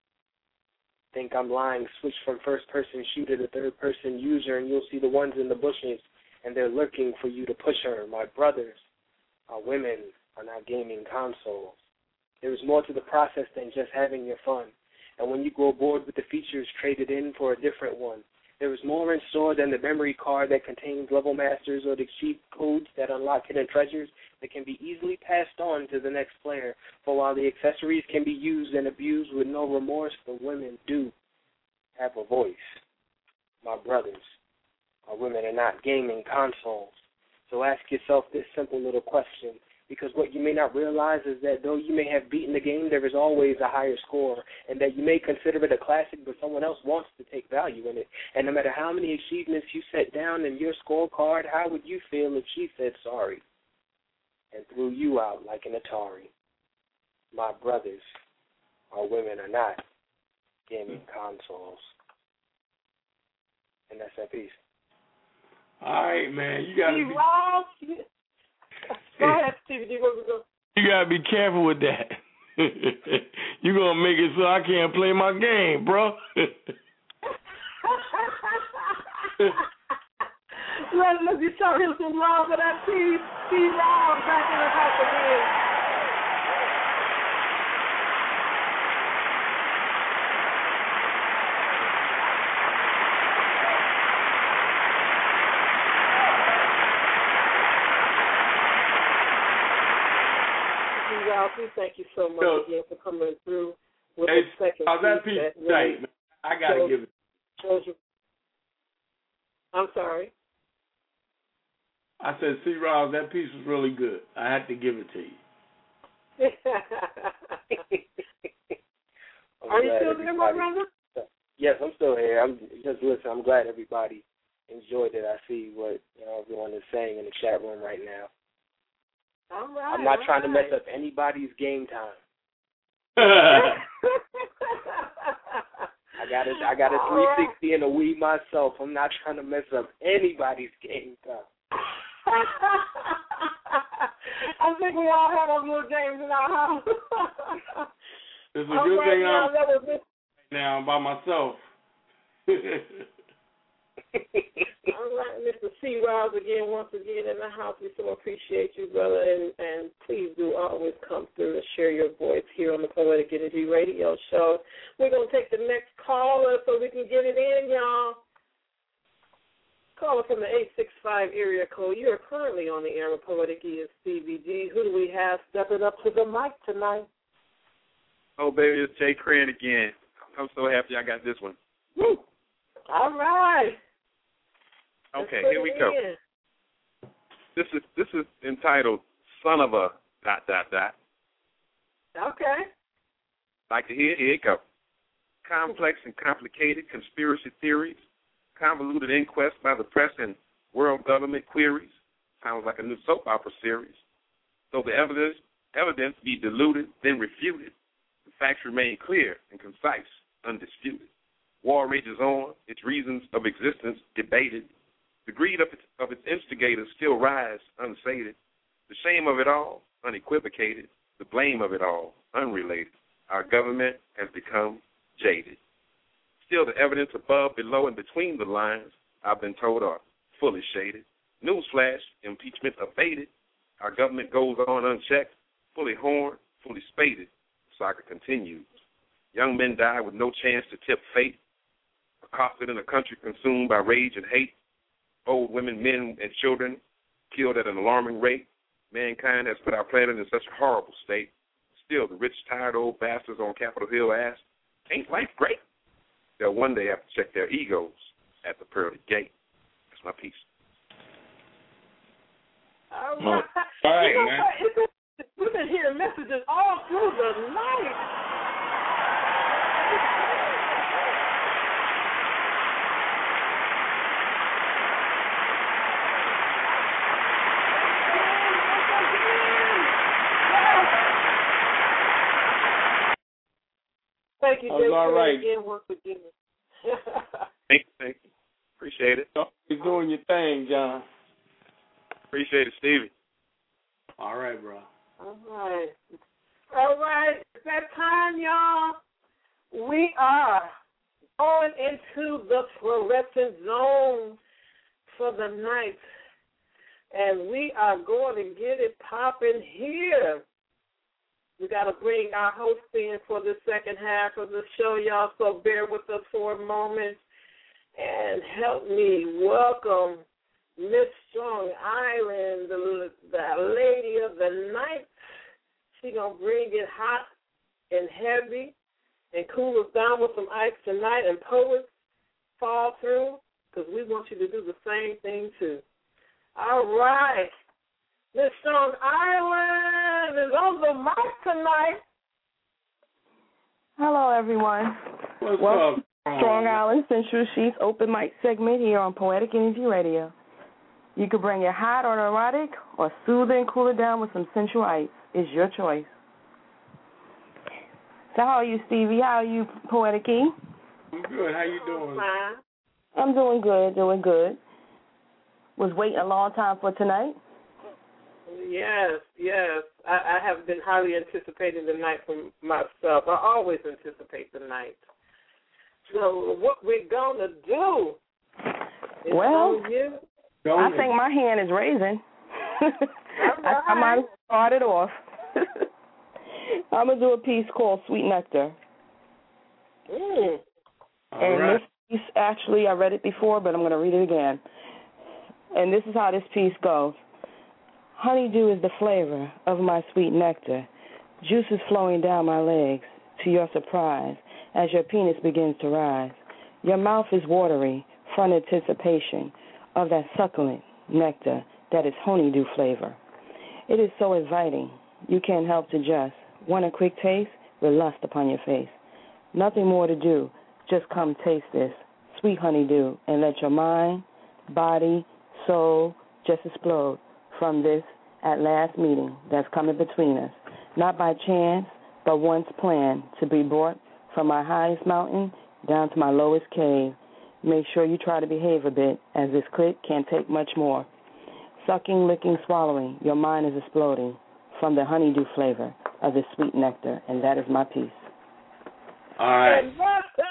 Speaker 10: Think I'm lying, switch from first-person shooter to third-person user, and you'll see the ones in the bushes, and they're lurking for you to push her. My brothers, our women are not gaming consoles. There is more to the process than just having your fun. And when you go bored with the features, trade it in for a different one. There is more in store than the memory card that contains level masters or the cheat codes that unlock hidden treasures that can be easily passed on to the next player. For while the accessories can be used and abused with no remorse, the women do have a voice. My brothers, our women are not gaming consoles. So ask yourself this simple little question. Because what you may not realize is that though you may have beaten the game, there is always a higher score, and that you may consider it a classic, but someone else wants to take value in it. And no matter how many achievements you set down in your scorecard, how would you feel if she said sorry and threw you out like an Atari? My brothers, our women are not gaming consoles. And that's that piece.
Speaker 4: All right, man. You got to be...
Speaker 3: Go ahead, Steve.
Speaker 4: You got to be careful with that. You're going to make it so I can't play my game, bro.
Speaker 3: Let's be showing him some love for that piece. Steve Ross back in the house again. We thank you so much again for coming through with the second piece.
Speaker 4: That piece tight, man. I got to give it.
Speaker 3: I'm sorry.
Speaker 4: I said, C. Ross, that piece was really good. I had to give it to you.
Speaker 3: Are you still there, my brother?
Speaker 10: Yes, I'm still here. I'm glad everybody enjoyed it. I see what everyone is saying in the chat room right now.
Speaker 3: Right,
Speaker 10: I'm not trying to mess up anybody's game time. I got a 360 and a Wii myself. I'm not trying to mess up anybody's game time.
Speaker 3: I think we all have our little games in our house.
Speaker 4: It's a good thing I'm right now by myself.
Speaker 3: All right, Mr. C. Ross once again in the house. We so appreciate you, brother, and please do always come through and share your voice here on the Poetic Energy Radio Show. We're going to take the next caller so we can get it in, y'all. Caller from the 865 area code. You are currently on the air with Poetic ESCVD. Who do we have stepping up to the mic tonight?
Speaker 13: Oh, baby, it's Jay Crane again. I'm so happy I got this one.
Speaker 3: Woo. All right.
Speaker 13: Okay, here we go. This is entitled "Son of a ...
Speaker 3: Okay.
Speaker 13: Like to hear? Here it goes. Complex and complicated conspiracy theories, convoluted inquests by the press and world government queries. Sounds like a new soap opera series. So the evidence be diluted, then refuted. The facts remain clear and concise, undisputed. War rages on, its reasons of existence debated. The greed of its instigators still rise unsated. The shame of it all, unequivocated. The blame of it all, unrelated. Our government has become jaded. Still the evidence above, below, and between the lines, I've been told, are fully shaded. Newsflash, impeachment abated. Our government goes on unchecked, fully horned, fully spaded. The saga continues. Young men die with no chance to tip fate. Accosted in a country consumed by rage and hate. Old women, men, and children killed at an alarming rate. Mankind has put our planet in such a horrible state. Still, the rich, tired old bastards on Capitol Hill ask, ain't life great? They'll one day have to check their egos at the pearly gate. That's my piece.
Speaker 3: All right, man. We've been hearing messages all through the night. Thank you, Jay.
Speaker 4: All right.
Speaker 3: Again, once again.
Speaker 13: Thank you. Appreciate it.
Speaker 4: You're doing your thing, John.
Speaker 13: Appreciate it, Stevie.
Speaker 4: All right, bro.
Speaker 3: All right. It's that time, y'all. We are going into the fluorescent zone for the night. And we are going to get it popping here. We got to bring our host in for the second half of the show, y'all, so bear with us for a moment and help me welcome Miss Strong Island, the lady of the night. She going to bring it hot and heavy and cool us down with some ice tonight, and poets fall through, because we want you to do the same thing, too. All right. Miss Strong Island is on the mic tonight.
Speaker 9: Hello, everyone.
Speaker 4: Welcome
Speaker 9: to Strong Island Sensual Sheets open mic segment here on Poetic Energy Radio. You can bring your hot or erotic or soothe and cool it down with some sensual ice. It's your choice. So how are you, Stevie? How are you, Poetic E?
Speaker 4: I'm good. How you doing?
Speaker 3: Fine.
Speaker 9: I'm doing good. Was waiting a long time for tonight.
Speaker 3: Yes. I have been highly anticipating the night for myself. I always anticipate the night. So what we're going to do is
Speaker 9: I think my hand is raising.
Speaker 3: Right.
Speaker 9: I might start it off. I'm going to do a piece called Sweet Nectar. This piece, actually, I read it before, but I'm going to read it again. And this is how this piece goes. Honeydew is the flavor of my sweet nectar. Juices flowing down my legs, to your surprise, as your penis begins to rise. Your mouth is watery from anticipation of that succulent nectar that is honeydew flavor. It is so inviting, you can't help to just want a quick taste with lust upon your face. Nothing more to do, just come taste this sweet honeydew and let your mind, body, soul just explode from this at last meeting that's coming between us, not by chance, but once planned to be brought from my highest mountain down to my lowest cave. Make sure you try to behave a bit, as this click can't take much more. Sucking, licking, swallowing, your mind is exploding from the honeydew flavor of this sweet nectar, and that is my piece.
Speaker 4: All right.
Speaker 3: And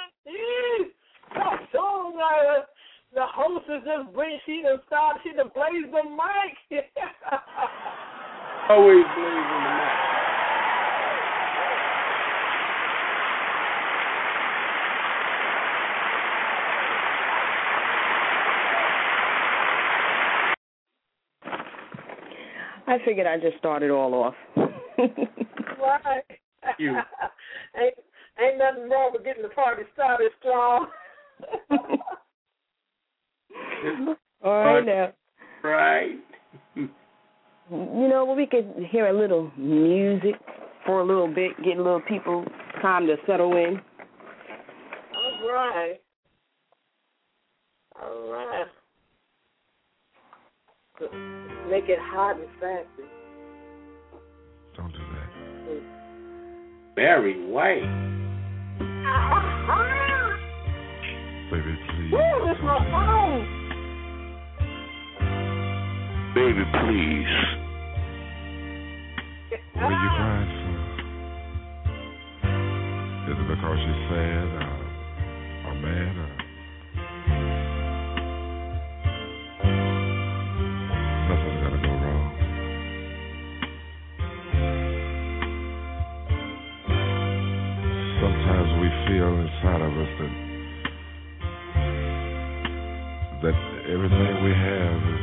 Speaker 3: the host is just bring. She done blazed the mic.
Speaker 4: Always blazing the mic.
Speaker 9: I figured I'd just start it all off.
Speaker 3: Right.
Speaker 4: You.
Speaker 3: Ain't nothing wrong with getting the party started strong.
Speaker 9: All right now.
Speaker 4: Right.
Speaker 9: You know, we could hear a little music for a little bit, get a little people time to settle in.
Speaker 3: All right. All right. Make it hot and sassy.
Speaker 14: Don't do that.
Speaker 4: Barry White.
Speaker 14: Baby, please.
Speaker 3: Woo, it's my phone.
Speaker 14: Baby, please. What are you crying for? Is it because you're sad or mad or nothing's gonna go wrong? Sometimes we feel inside of us that everything we have is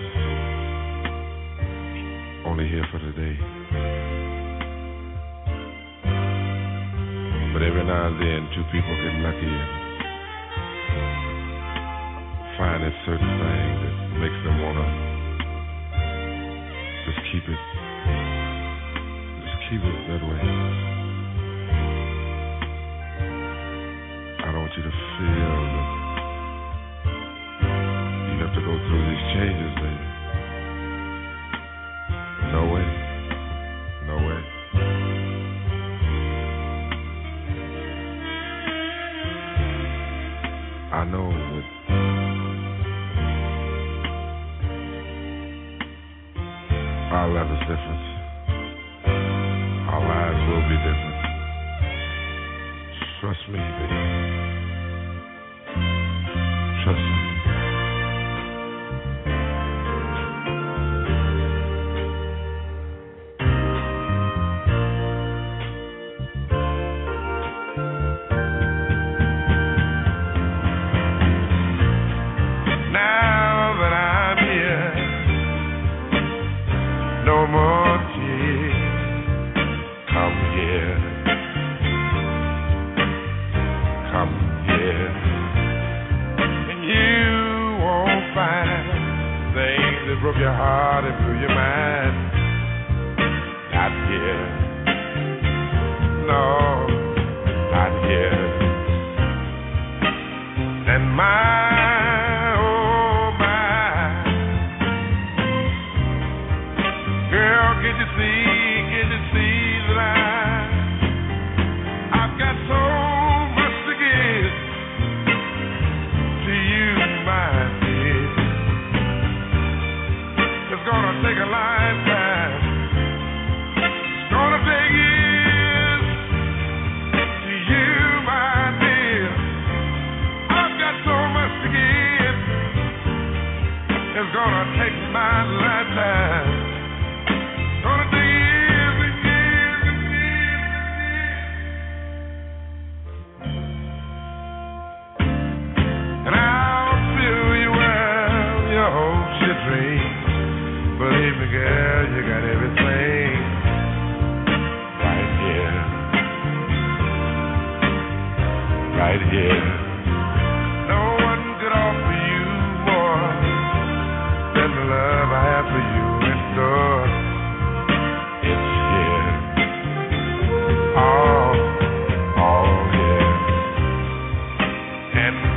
Speaker 14: only here for today. But every now and then, two people get lucky and find a certain thing that makes them want to just keep it that way. I don't want you to feel that you have to go through these changes, baby. No way. No way. I know that our life is different. Our lives will be different. Trust me, baby. Trust me. Broke your heart and blew your mind. Not here. No, not here. And my, oh my, girl, can you see that I've got so much to give to you, my dear. It's gonna take a lifetime. It's gonna take years to you, my dear. I've got so much to give. It's gonna take my lifetime. It's gonna take years and years and years and years. And I'll fill you well, your hopes, your dreams. Believe me, girl, you got everything right here. Right here. No one could offer you more than the love I have for you in store. It's here. All here. And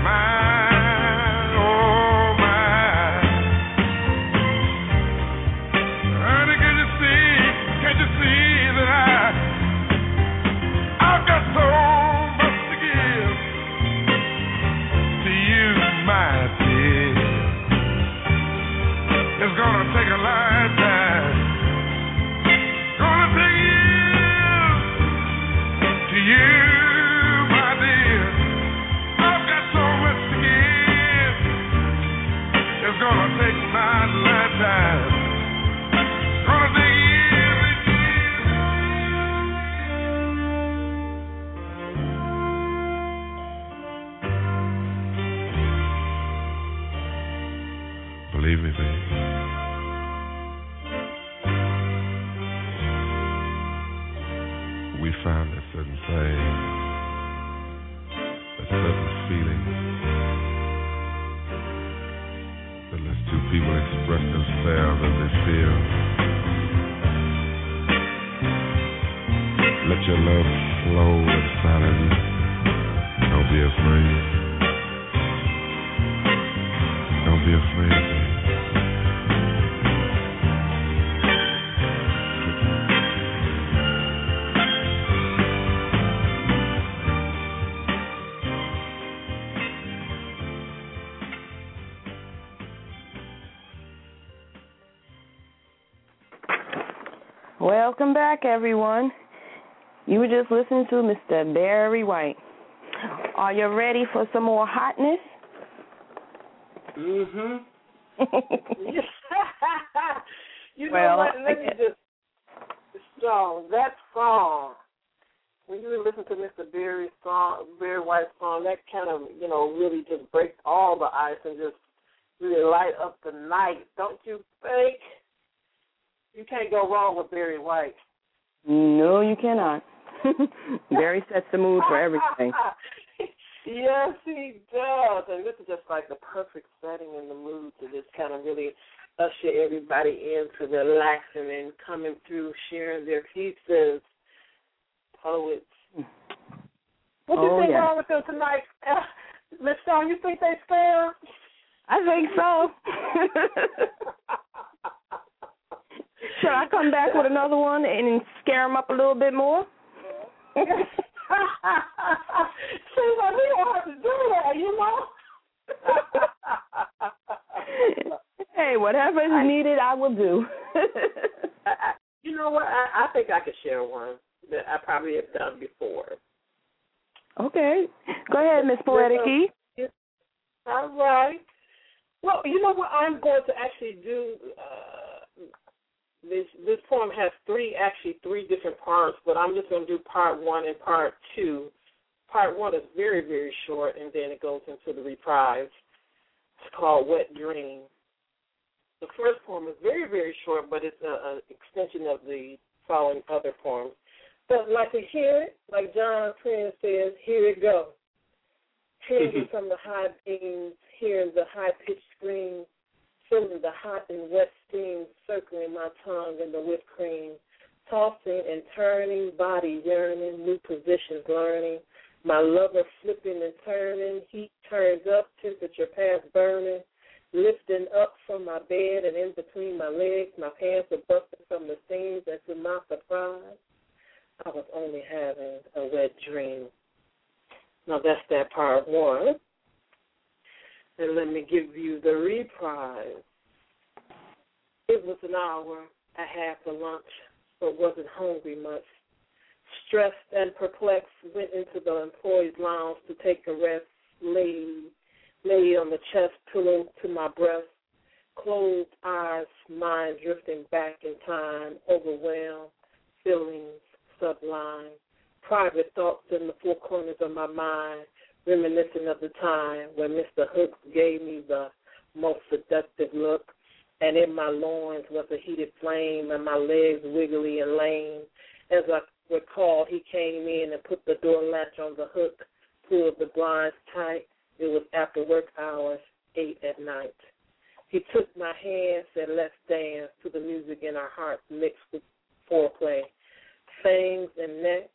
Speaker 14: it's gonna take a lifetime. It's gonna take years to you, my dear. I've got so much to give. It's gonna take my lifetime. It's gonna take years and years. Believe me, baby. We found a certain thing, a certain feeling that lets two people express themselves as they feel. Let your love
Speaker 15: flow inside of you. Don't be afraid. Don't be afraid.
Speaker 9: Welcome back, everyone. You were just listening to Mr. Barry White. Are you ready for some more hotness?
Speaker 3: You know what? Let me just strong that song. When you listen to Mr. Barry White's song, that kind of really just breaks all the ice and just really light up the night. Don't you think? You can't go wrong with Barry White.
Speaker 9: No, you cannot. Barry sets the mood for everything.
Speaker 3: Yes, he does. And this is just like the perfect setting in the mood to just kind of really usher everybody into relaxing and coming through, sharing their pieces. Poets. What do you think wrong with them tonight? Miss Shawn, you think they fair?
Speaker 9: I think so. Should I come back with another one and scare them up a little bit more?
Speaker 3: Seems like we don't have to do that,
Speaker 9: Hey, whatever is needed, I will do.
Speaker 3: You know what? I think I could share one that I probably have done before.
Speaker 9: Okay. Go ahead, Miss Poetic E.
Speaker 3: All right. Well, you know what? I'm going to actually do... This poem has three different parts, but I'm just going to do part 1 and part 2. Part 1 is very, very short, and then it goes into the reprise. It's called Wet Dream. The first poem is very, very short, but it's an extension of the following other poems. But like to hear it, like John Prince says, here it goes. Hearing from the high beams, hearing the high-pitched scream, feeling the hot and wet steam circling my tongue in the whipped cream, tossing and turning, body yearning, new positions learning, my lover flipping and turning, heat turns up, temperature past burning, lifting up from my bed and in between my legs, my pants are busting from the seams, and to my surprise, I was only having a wet dream. Now that's that part 1. And let me give you the reprise. It was an hour, I had for lunch, but wasn't hungry much. Stressed and perplexed, went into the employee's lounge to take a rest, lay on the chest pillow to my breast, closed eyes, mind drifting back in time, overwhelmed, feelings sublime, private thoughts in the four corners of my mind, reminiscing of the time when Mr. Hooks gave me the most seductive look, and in my loins was a heated flame, and my legs wiggly and lame. As I recall, he came in and put the door latch on the hook, pulled the blinds tight. It was after work hours, 8 at night. He took my hand, said, let's dance to the music in our hearts mixed with foreplay. Fangs and neck,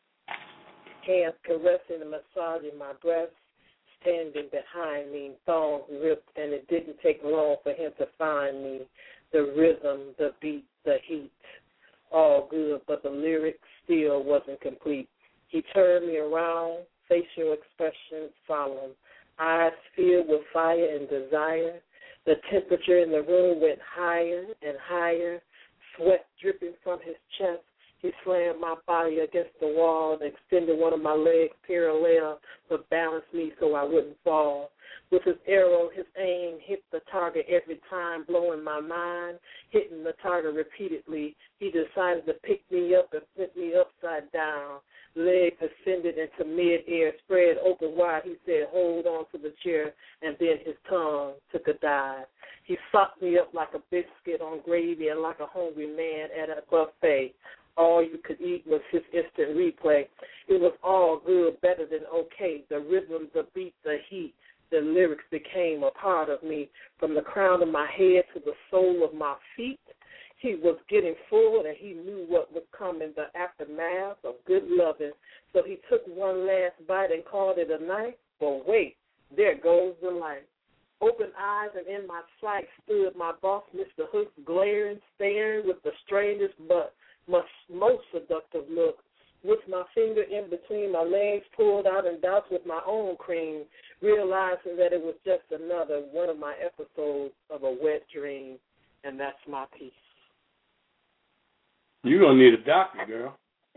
Speaker 3: hands caressing and massaging my breasts, standing behind me, thongs ripped, and it didn't take long for him to find me. The rhythm, the beat, the heat, all good, but the lyric still wasn't complete. He turned me around, facial expressions solemn, eyes filled with fire and desire. The temperature in the room went higher and higher, sweat dripping from his chest. He slammed my body against the wall and extended one of my legs parallel to balance me so I wouldn't fall. With his arrow, his aim hit the target every time, blowing my mind, hitting the target repeatedly. He decided to pick me up and flip me upside down. Legs ascended into mid-air, spread open wide. He said, hold on to the chair, and then his tongue took a dive. He socked me up like a biscuit on gravy and like a hungry man at a buffet. All you could eat was his instant replay. It was all good, better than okay. The rhythm, the beat, the heat, the lyrics became a part of me. From the crown of my head to the sole of my feet, He was getting full, and he knew what would come in the aftermath of good loving. So he took one last bite and called it a night. But wait, there goes the light. Open eyes, and in my sight stood my boss, Mr. Hooks, glaring, staring with the strangest but most seductive look. With my finger in between my legs, pulled out and doused with my own cream, realizing that it was just another one of my episodes of a wet dream. And that's my piece.
Speaker 4: You're going to need a doctor, girl.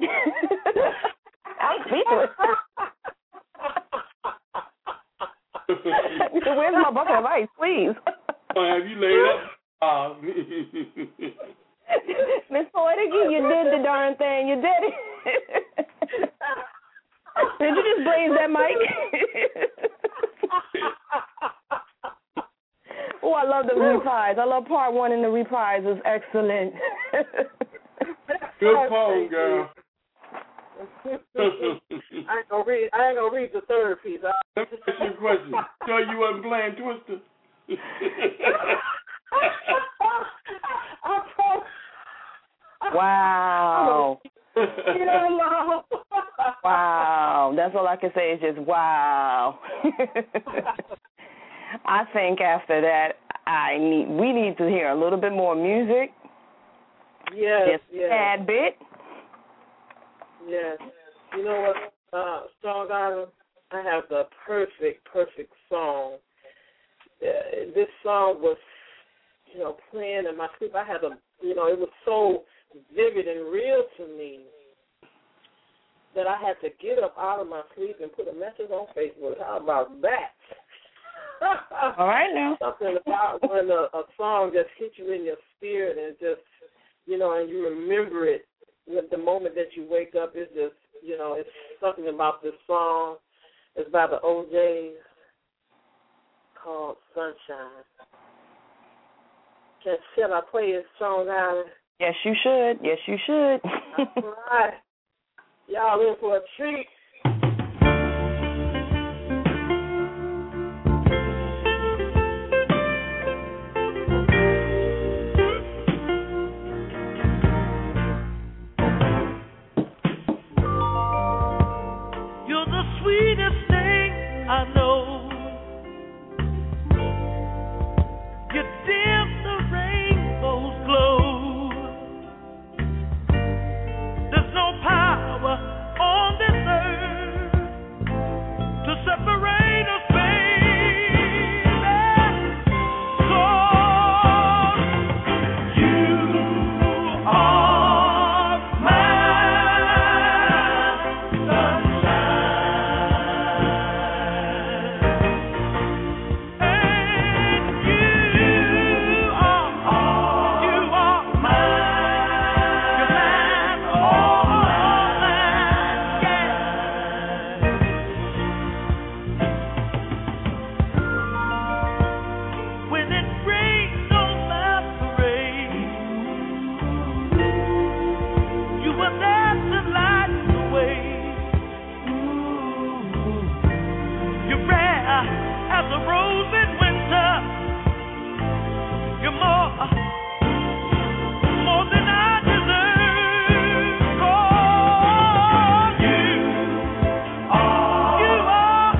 Speaker 9: I'm speechless. Where's my bucket of ice, please?
Speaker 4: Have you laid up?
Speaker 9: Miss Poetic, you did the darn thing. You did it. Did you just blaze that mic? Oh, I love the reprise. I love part one, and the reprise is excellent.
Speaker 4: Good poem, girl.
Speaker 3: I ain't gonna read the third piece.
Speaker 4: Let me ask you a question. So you wasn't playing Twister?
Speaker 9: Wow. Wow. That's all I can say is just wow. I think after that, we need to hear a little bit more music.
Speaker 3: Yes,
Speaker 9: just a tad bit.
Speaker 3: Yes. You know what, Strong Island? I have the perfect song. This song was, playing in my sleep. I had it was so vivid and real to me that I had to get up out of my sleep and put a message on Facebook. How about that?
Speaker 9: All right now.
Speaker 3: Something about when a song just hits you in your spirit and just, and you remember it with the moment that you wake up. It's just, it's something about this song. It's by the OJs called Sunshine. Should I play this song out?
Speaker 9: Yes, you should. Yes, you should.
Speaker 3: All right. Y'all in for a treat.
Speaker 16: You're the sweetest thing I know. You dim the rainbow's glow. There's no power on this earth to separate us, baby. 'Cause you are my sunshine, and you are mine. You're mine, all mine, yeah. When it rains on my parade, you were there to light the way. You're rare as a rose in winter. You're more than I deserve. 'Cause you are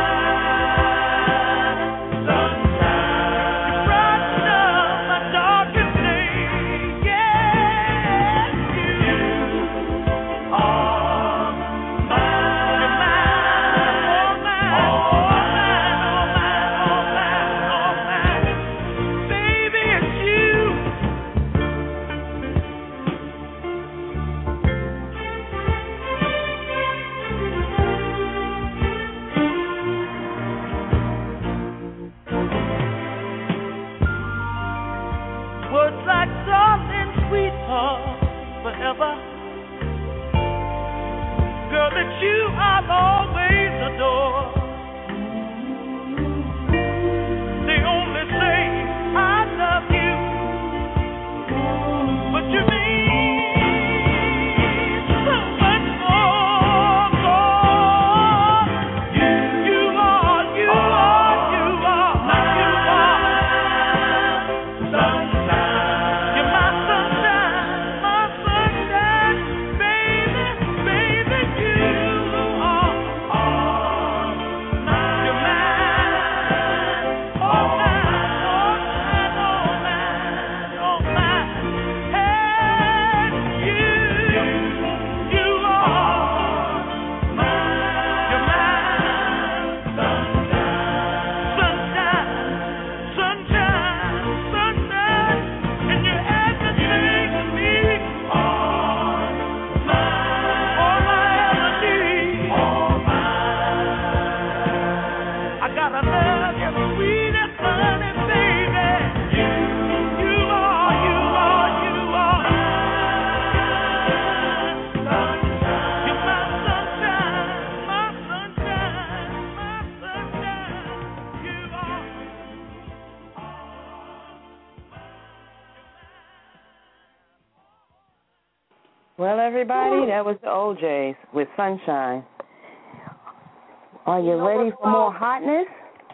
Speaker 16: my sunshine. You brighten up my darkest day. Yeah, you are mine. You're mine, all mine. Baby, it's you. Words like darling, sweetheart, forever. Girl, that you I'll always adore. They only say I love you, but you mean so much more. 'Cause you are my sunshine. You're my sunshine.
Speaker 9: Well, everybody, that was the OJs with Sunshine. Are you ready for more hotness?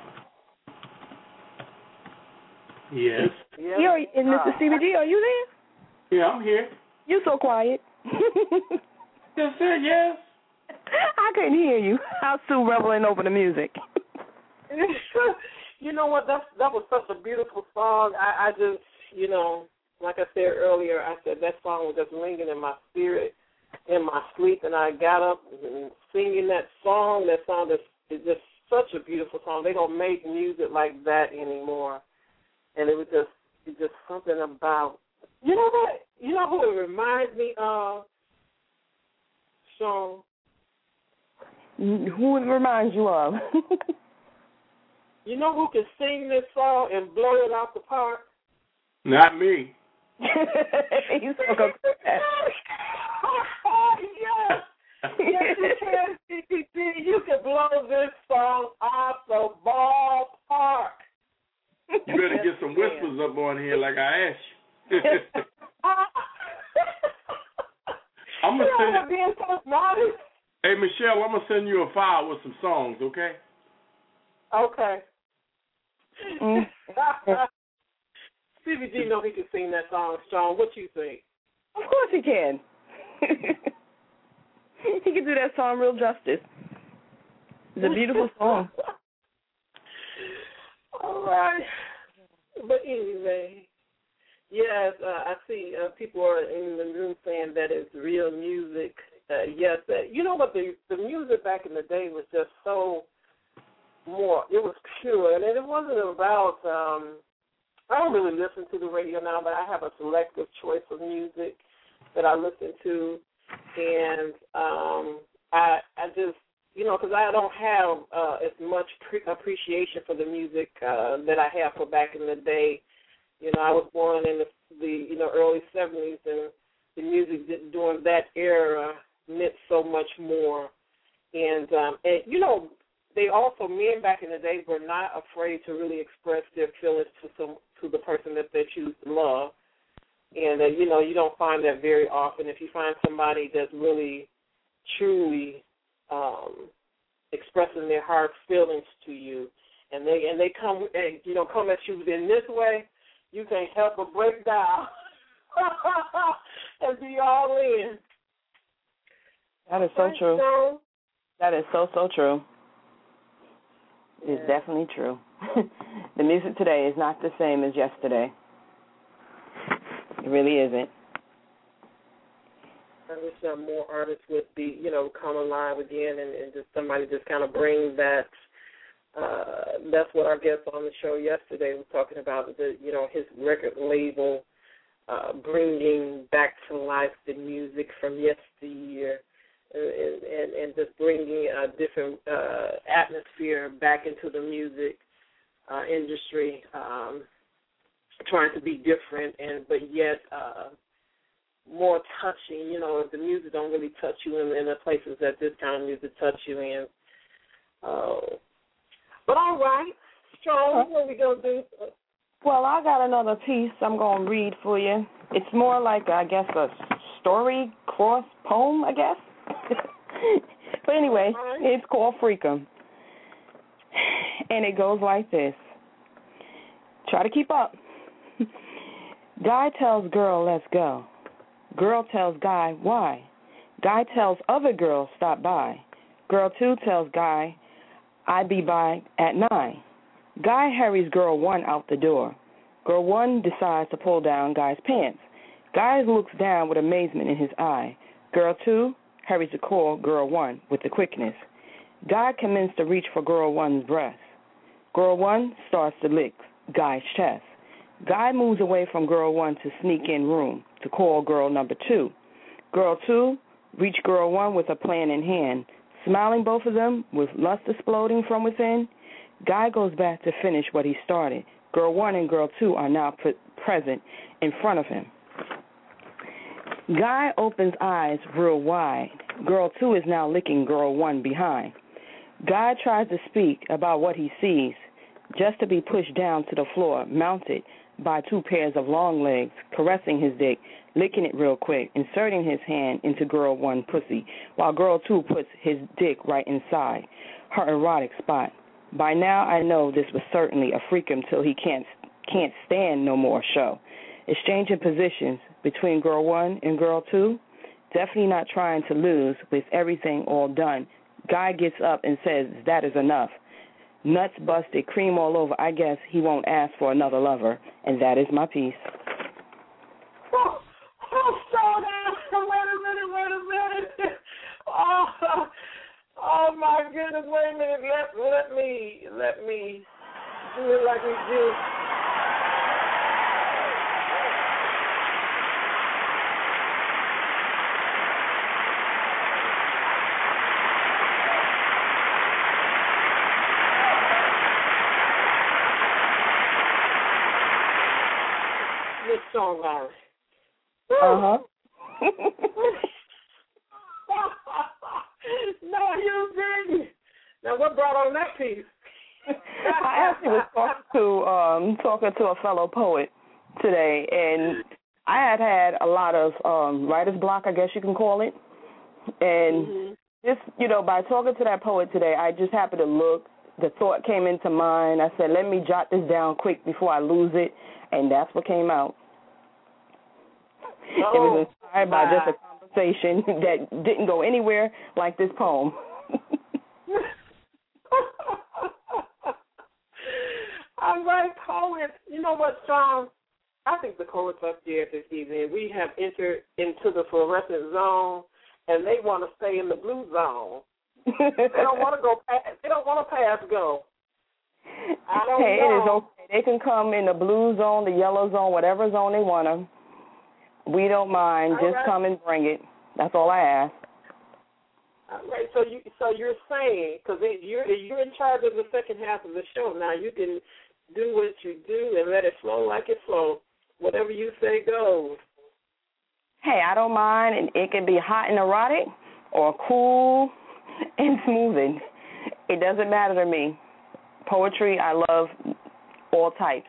Speaker 4: Yes.
Speaker 9: And Mr. CBG, are you
Speaker 4: there? Yeah, I'm here.
Speaker 9: You're so quiet.
Speaker 4: Just said yes.
Speaker 9: I couldn't hear you. I was still reveling over the music.
Speaker 3: You know what? That was such a beautiful song. I just, you know, like I said earlier, I said that song was just ringing in my spirit, in my sleep, and I got up and singing that song. That song is just such a beautiful song. They don't make music like that anymore, and it was just something about. You know what? You know who it reminds me of, Sean?
Speaker 9: Who it reminds you of?
Speaker 3: You know who can sing this song and blow it out the park?
Speaker 4: Not me.
Speaker 9: He's so good.
Speaker 3: Yes. Yes, you can, CPT. You can blow this song off the ballpark.
Speaker 4: You better get some whispers up on here like I asked you. I'm gonna send
Speaker 3: being so modest.
Speaker 4: Hey, Michelle, I'm gonna send you a file with some songs, okay?
Speaker 3: Okay. CBG know he can sing that song, Sean. What you think?
Speaker 9: Of course he can. He can do that song real justice. It's a beautiful song.
Speaker 3: All right. But anyway, yes, I see people are in the room saying that it's real music. Yes, you know what? The music back in the day was just so more. It was pure, and it wasn't about. I don't really listen to the radio now, but I have a selective choice of music that I listen to, and I just, you know, because I don't have as much appreciation for the music that I have for back in the day. You know, I was born in the early 70s, and the music during that era meant so much more. And you know, they also, men back in the day were not afraid to really express their feelings to the person that they choose to love. And, you know, you don't find that very often. If you find somebody that's really, truly expressing their heart feelings to you, and they come at you in this way, you can't help but break down and be all in.
Speaker 9: That is so true. That is so true. It's definitely true. The music today is not the same as yesterday. It really isn't.
Speaker 3: I wish that more artists would be, you know, come alive again and just somebody just kind of bring that. That's what our guest on the show yesterday was talking about, his record label bringing back to life the music from yesteryear. And just bringing a different atmosphere back into the music industry, trying to be different, but yet more touching. You know, the music don't really touch you in the places that this kind of music touch you in. But all right, Sean, what are we going to do?
Speaker 9: Well, I got another piece I'm going to read for you. It's more like, I guess, a story cross poem, I guess. But anyway, it's called Freakum. And it goes like this. Try to keep up. Guy tells girl, let's go. Girl tells guy, why? Guy tells other girl, stop by. Girl 2 tells guy, I be by at 9. Guy hurries girl 1 out the door. Girl 1 decides to pull down guy's pants. Guy looks down with amazement in his eye. Girl 2 hurries to call girl 1 with the quickness. Guy commences to reach for girl 1's breast. Girl 1 starts to lick guy's chest. Guy moves away from girl 1 to sneak in room to call girl number 2. Girl 2 reach girl 1 with a plan in hand. Smiling both of them with lust exploding from within, Guy goes back to finish what he started. Girl 1 and girl 2 are now present in front of him. Guy opens eyes real wide. Girl 2 is now licking girl 1 behind. Guy tries to speak about what he sees, just to be pushed down to the floor, mounted by two pairs of long legs, caressing his dick, licking it real quick, inserting his hand into girl 1 pussy, while girl 2 puts his dick right inside her erotic spot. By now I know this was certainly a freak him till he can't stand no more show. Exchanging positions between girl 1 and girl 2, definitely not trying to lose with everything all done. Guy gets up and says that is enough. Nuts busted, cream all over. I guess he won't ask for another lover, and that is my piece.
Speaker 3: Wait a minute. Oh my goodness, wait a minute. Let me do it like we do. This song, Larry.
Speaker 9: Uh-huh.
Speaker 3: No, you didn't. Now, what brought on that piece?
Speaker 9: I actually was talking to a fellow poet today, and I had a lot of writer's block, I guess you can call it. And just, by talking to that poet today, I just happened to look. The thought came into mind. I said, let me jot this down quick before I lose it, and that's what came out. It was inspired by just a conversation that didn't go anywhere like this poem.
Speaker 3: All right, poets. You know what, Strong? I think the poets up there this evening, we have entered into the fluorescent zone, and they want to stay in the blue zone. They don't want to go. They don't want to pass go. I don't know.
Speaker 9: It is okay. They can come in the blue zone, the yellow zone, whatever zone they want to. We don't mind. Just come and bring it. That's all I ask.
Speaker 3: All right. So you're saying, because you're in charge of the second half of the show now, you can do what you do and let it flow like it flows. Whatever you say goes.
Speaker 9: Hey, I don't mind, and it can be hot and erotic or cool and smoothing. It doesn't matter to me. Poetry, I love all types.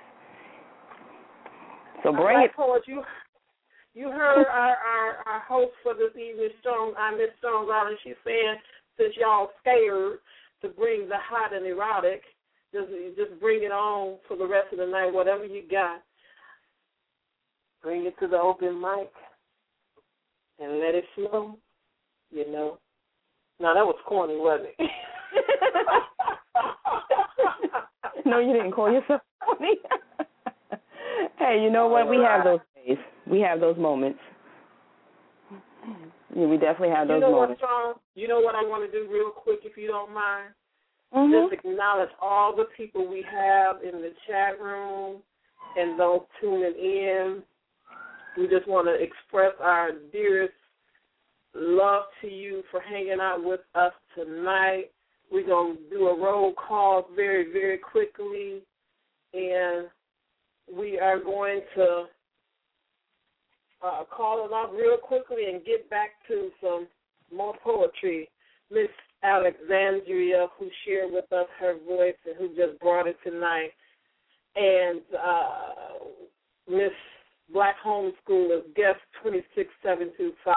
Speaker 9: So bring it.
Speaker 3: Poet, you heard our host for this evening, Miss Strong Island. She's saying, since y'all scared to bring the hot and erotic, just bring it on for the rest of the night, whatever you got. Bring it to the open mic and let it flow, Now, that was corny, wasn't it?
Speaker 9: No, you didn't call yourself corny. Hey, you know what? We have those days. We have those moments. Yeah, we definitely have those moments.
Speaker 3: You know what I want to do real quick, if you don't mind?
Speaker 9: Mm-hmm.
Speaker 3: Just acknowledge all the people we have in the chat room and those tuning in. We just want to express our dearest love to you for hanging out with us tonight. We're going to do a roll call very, very quickly, and we are going to call it off real quickly and get back to some more poetry. Miss Alexandria, who shared with us her voice and who just brought it tonight, and Miss Black Homeschoolers, guest 26725,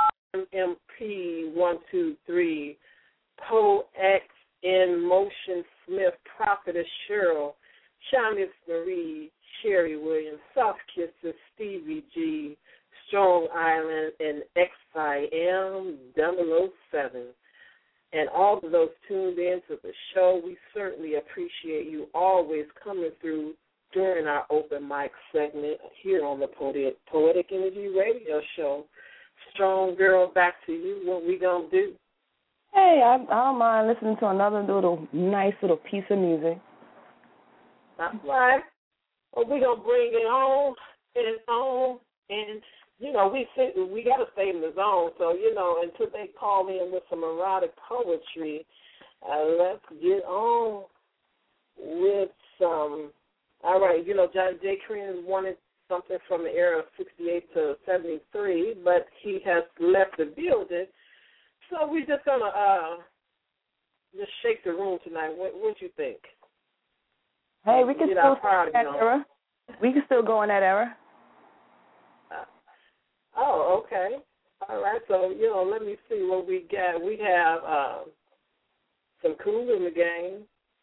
Speaker 3: MP123, Poe X in Motion Smith, Prophetess Cheryl, Shanice Marie, Sherry Williams, Soft Kisses, Stevie G, Strong Island, and XIM 007. And all of those tuned in to the show, we certainly appreciate you always coming through during our open mic segment here on the Poetic Energy Radio Show. Strong Girl, back to you. What we going to do?
Speaker 9: Hey, I don't mind listening to another nice little piece of music.
Speaker 3: That's right. Well, we're going to bring it on and on. And, we got to stay in the zone. So, until they call in with some erotic poetry, let's get on with some. All right, John J. Crean wanted something from the era of 68 to 73, but he has left the building. So we're just going to just shake the room tonight. What you think?
Speaker 9: Hey, we can still stay in that era. We can still go in that era.
Speaker 3: Oh, okay. All right. So, let me see what we got. We have some Kool in the Gang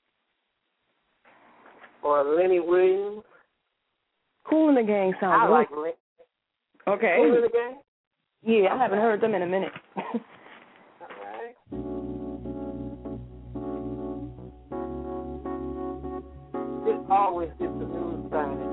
Speaker 3: or Lenny Williams.
Speaker 9: Kool in the Gang sounds
Speaker 3: I
Speaker 9: good.
Speaker 3: like Lenny.
Speaker 9: Okay.
Speaker 3: Kool in the Gang?
Speaker 9: Yeah, I haven't heard them in a minute.
Speaker 3: All right. This always gets the news started.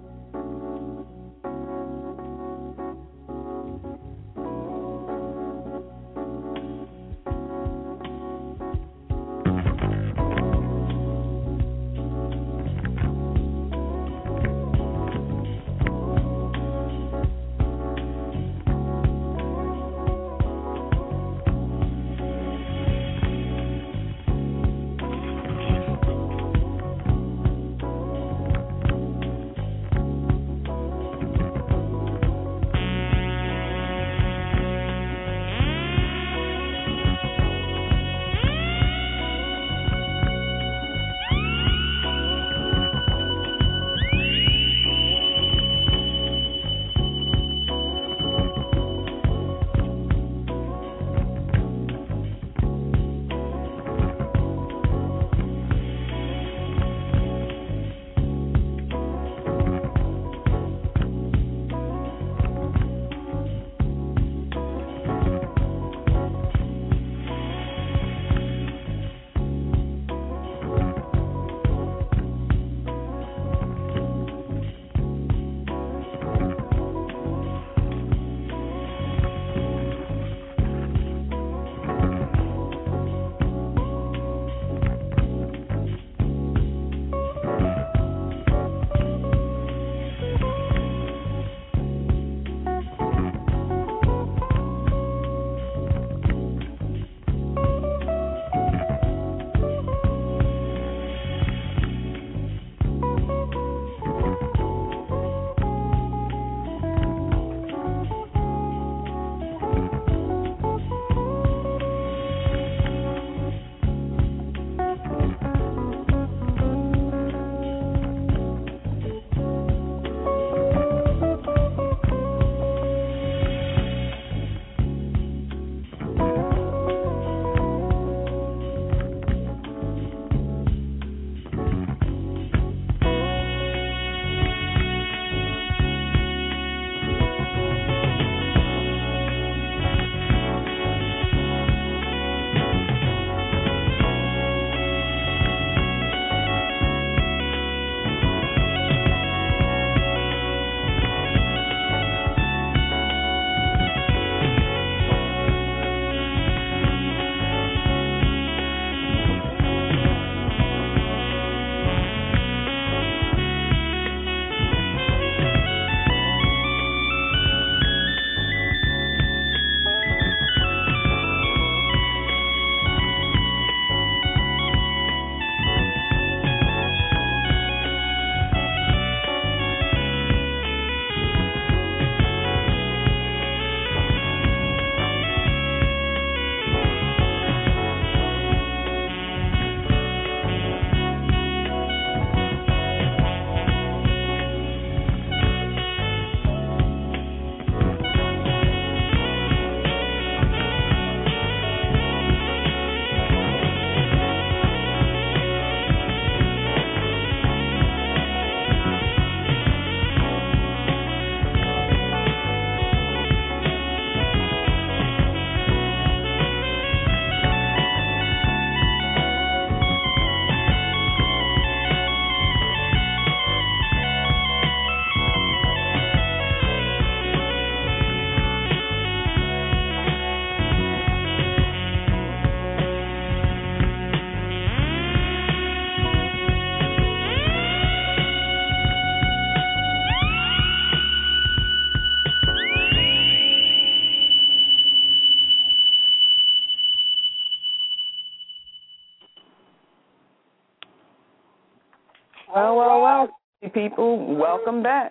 Speaker 9: Well, people, welcome back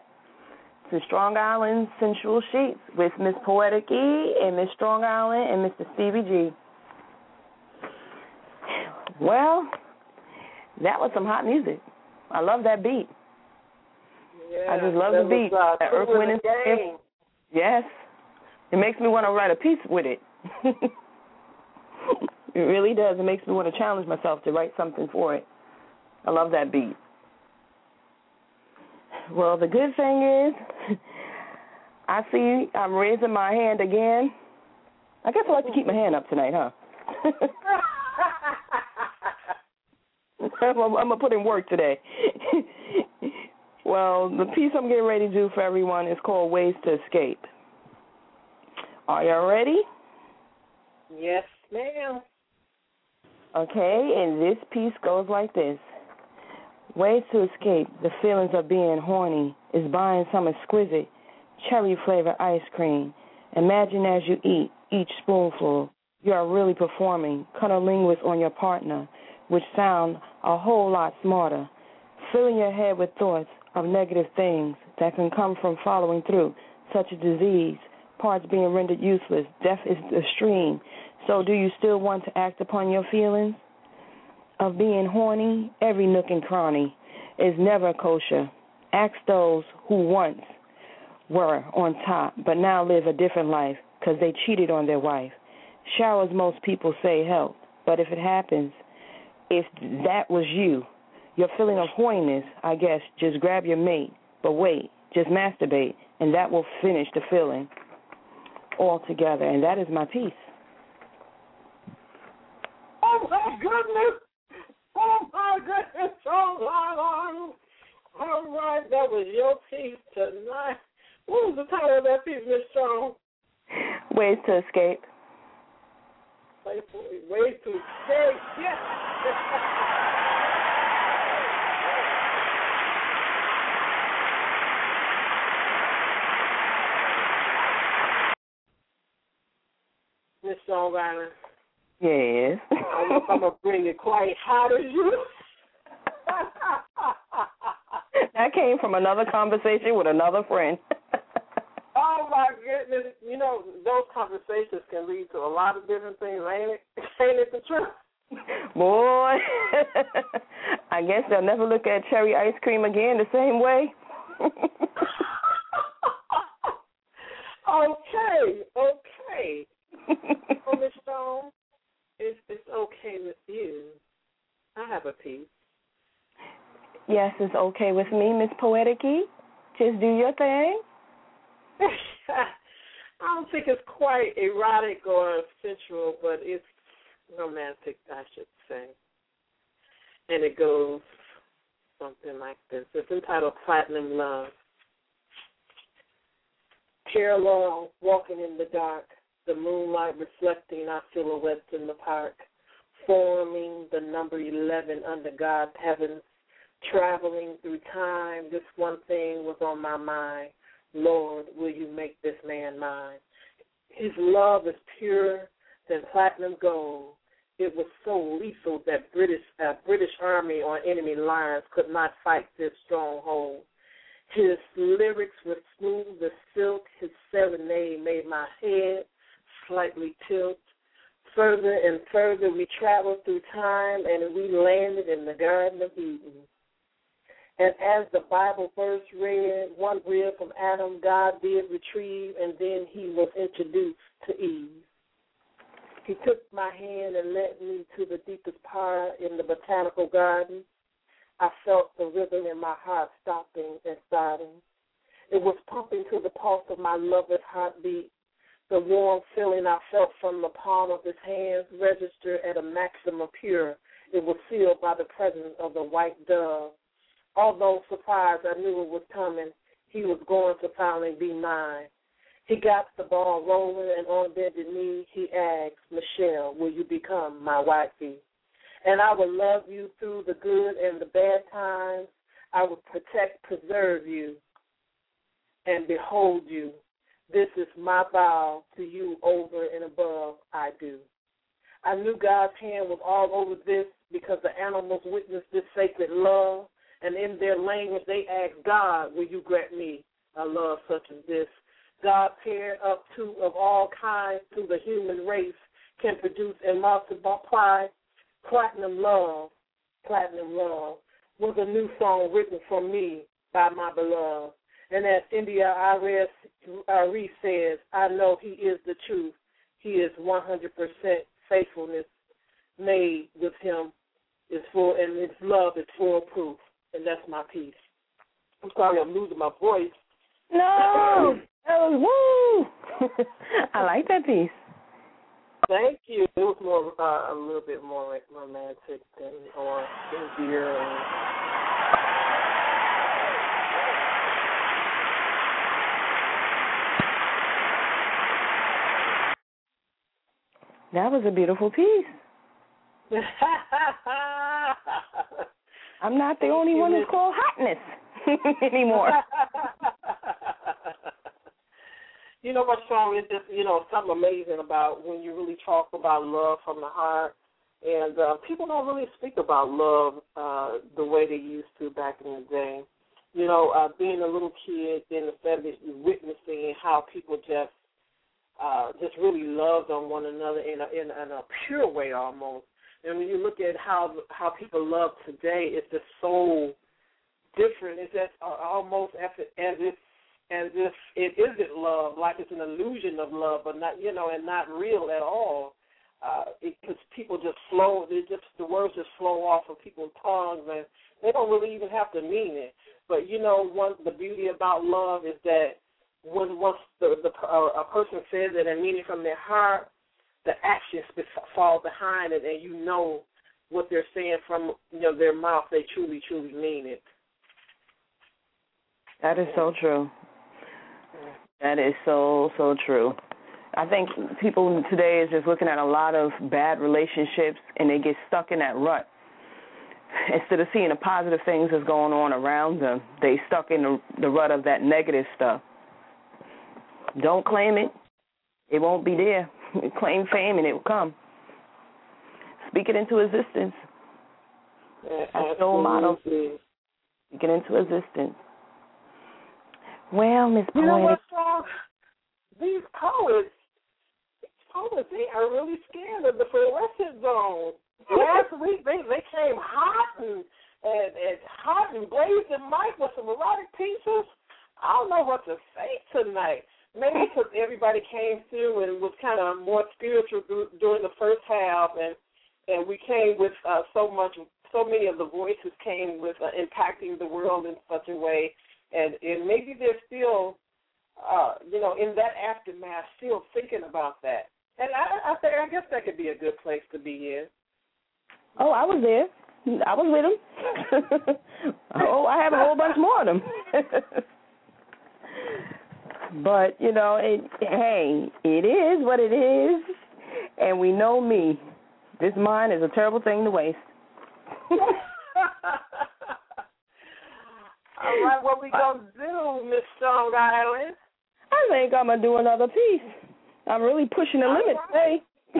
Speaker 9: to Strong Island Sensual Sheets with Miss Poetic E and Miss Strong Island and Mr. Stevie G. Well, that was some hot music. I love that beat.
Speaker 3: Yeah,
Speaker 9: I just love the beat. That Earth, Wind, and Fire. Yes. It makes me want to write a piece with it. It really does. It makes me want to challenge myself to write something for it. I love that beat. Well, the good thing is, I see I'm raising my hand again. I guess I like to keep my hand up tonight, huh? I'm going to put in work today. Well, the piece I'm getting ready to do for everyone is called Ways to Escape. Are y'all ready?
Speaker 3: Yes, ma'am.
Speaker 9: Okay, and this piece goes like this. Ways to escape the feelings of being horny is buying some exquisite cherry-flavored ice cream. Imagine as you eat each spoonful, you are really performing cunnilingus on your partner, which sound a whole lot smarter. Filling your head with thoughts of negative things that can come from following through, such as disease, parts being rendered useless, death is extreme. So do you still want to act upon your feelings of being horny? Every nook and cranny is never kosher. Ask those who once were on top but now live a different life because they cheated on their wife. Showers, most people say, help. But if it happens, if that was you, your feeling of horniness, I guess, just grab your mate. But wait, just masturbate, and that will finish the feeling altogether. And that is my piece.
Speaker 3: Oh, my goodness. Oh, my goodness. Oh, all right, that was your piece tonight. What was the title of that piece, Miss Strong?
Speaker 9: Ways to Escape.
Speaker 3: Ways to Escape, yes. Miss Songwriter.
Speaker 9: Yes.
Speaker 3: I don't know if I'm going to bring it quite hot as you.
Speaker 9: That came from another conversation with another friend.
Speaker 3: Oh, my goodness. You know, those conversations can lead to a lot of different things, ain't it? Ain't it the truth?
Speaker 9: Boy, I guess they'll never look at cherry ice cream again the same way.
Speaker 3: Okay. Oh, Miss Stone, if it's okay with you, I have a piece.
Speaker 9: Yes, it's okay with me, Miss Poetic-y. Just do your thing.
Speaker 3: I don't think it's quite erotic or sensual, but it's romantic, I should say. And it goes something like this. It's entitled Platinum Love. Here alone, walking in the dark, the moonlight reflecting our silhouettes in the park, forming the number 11 under God's heavens, traveling through time, this one thing was on my mind. Lord, will you make this man mine? His love is purer than platinum gold. It was so lethal that British Army on enemy lines could not fight this stronghold. His lyrics were smooth as silk. His serenade made my head slightly tilt. Further and further we traveled through time, and we landed in the Garden of Eden. And as the Bible verse read, one rib from Adam God did retrieve, and then he was introduced to Eve. He took my hand and led me to the deepest part in the botanical garden. I felt the rhythm in my heart stopping and starting. It was pumping to the pulse of my lover's heartbeat. The warm feeling I felt from the palm of his hands registered at a maximum pure. It was sealed by the presence of the white dove. Although surprised, I knew it was coming. He was going to finally be mine. He got the ball rolling, and on bended knee, he asked, Michelle, will you become my wifey? And I will love you through the good and the bad times. I will protect, preserve you, and behold you. This is my vow to you over and above I do. I knew God's hand was all over this because the animals witnessed this sacred love. And in their language, they asked God, will you grant me a love such as this? God paired up two of all kinds to the human race can produce and multiply. Platinum Love was a new song written for me by my beloved. And as India Ari says, I know he is the truth. He is 100% faithfulness made with him is full, and his love is full proof. And that's my piece. I'm sorry I'm losing my voice.
Speaker 9: No! That was woo! I like that piece.
Speaker 3: Thank you. It was more a little bit more romantic than or easier.
Speaker 9: That was a beautiful piece. I'm not the only one who's called hotness anymore.
Speaker 3: You know what, Sean, it's just, something amazing about when you really talk about love from the heart. And people don't really speak about love the way they used to back in the day. Being a little kid in the 70s, witnessing how people just really loved on one another in a pure way almost. And when you look at how people love today, it's just so different. It's just almost as if it isn't love, like it's an illusion of love, but not, and not real at all. Because people just flow, the words just flow off of people's tongues, and they don't really even have to mean it. But the beauty about love is that once a person says it and mean it from their heart, the actions fall behind it, and you know what they're saying from their mouth. They truly, truly mean it.
Speaker 9: That is so true. That is so, so true. I think people today is just looking at a lot of bad relationships, and they get stuck in that rut. Instead of seeing the positive things that's going on around them, they stuck in the rut of that negative stuff. Don't claim it. It won't be there. Claim fame, and it will come. Speak it into existence. That's the motto. Speak it into existence. Well, Miss Poetic.
Speaker 3: You know what, Sean? These poets, they are really scared of the fluorescent zone. Last week, they came hot and blazing Mike with some erotic pieces. I don't know what to say tonight. Maybe because everybody came through and was kind of more spiritual during the first half, and we came with so many of the voices came with impacting the world in such a way, and maybe they're still, in that aftermath, still thinking about that. And I guess that could be a good place to be in.
Speaker 9: Oh, I was there. I was with them. I have a whole bunch more of them. But, hey, it is what it is, and we know me. This mind is a terrible thing to waste.
Speaker 3: All right, what we going to do, Miss Strong Island?
Speaker 9: I think I'm going to do another piece. I'm really pushing the limit today.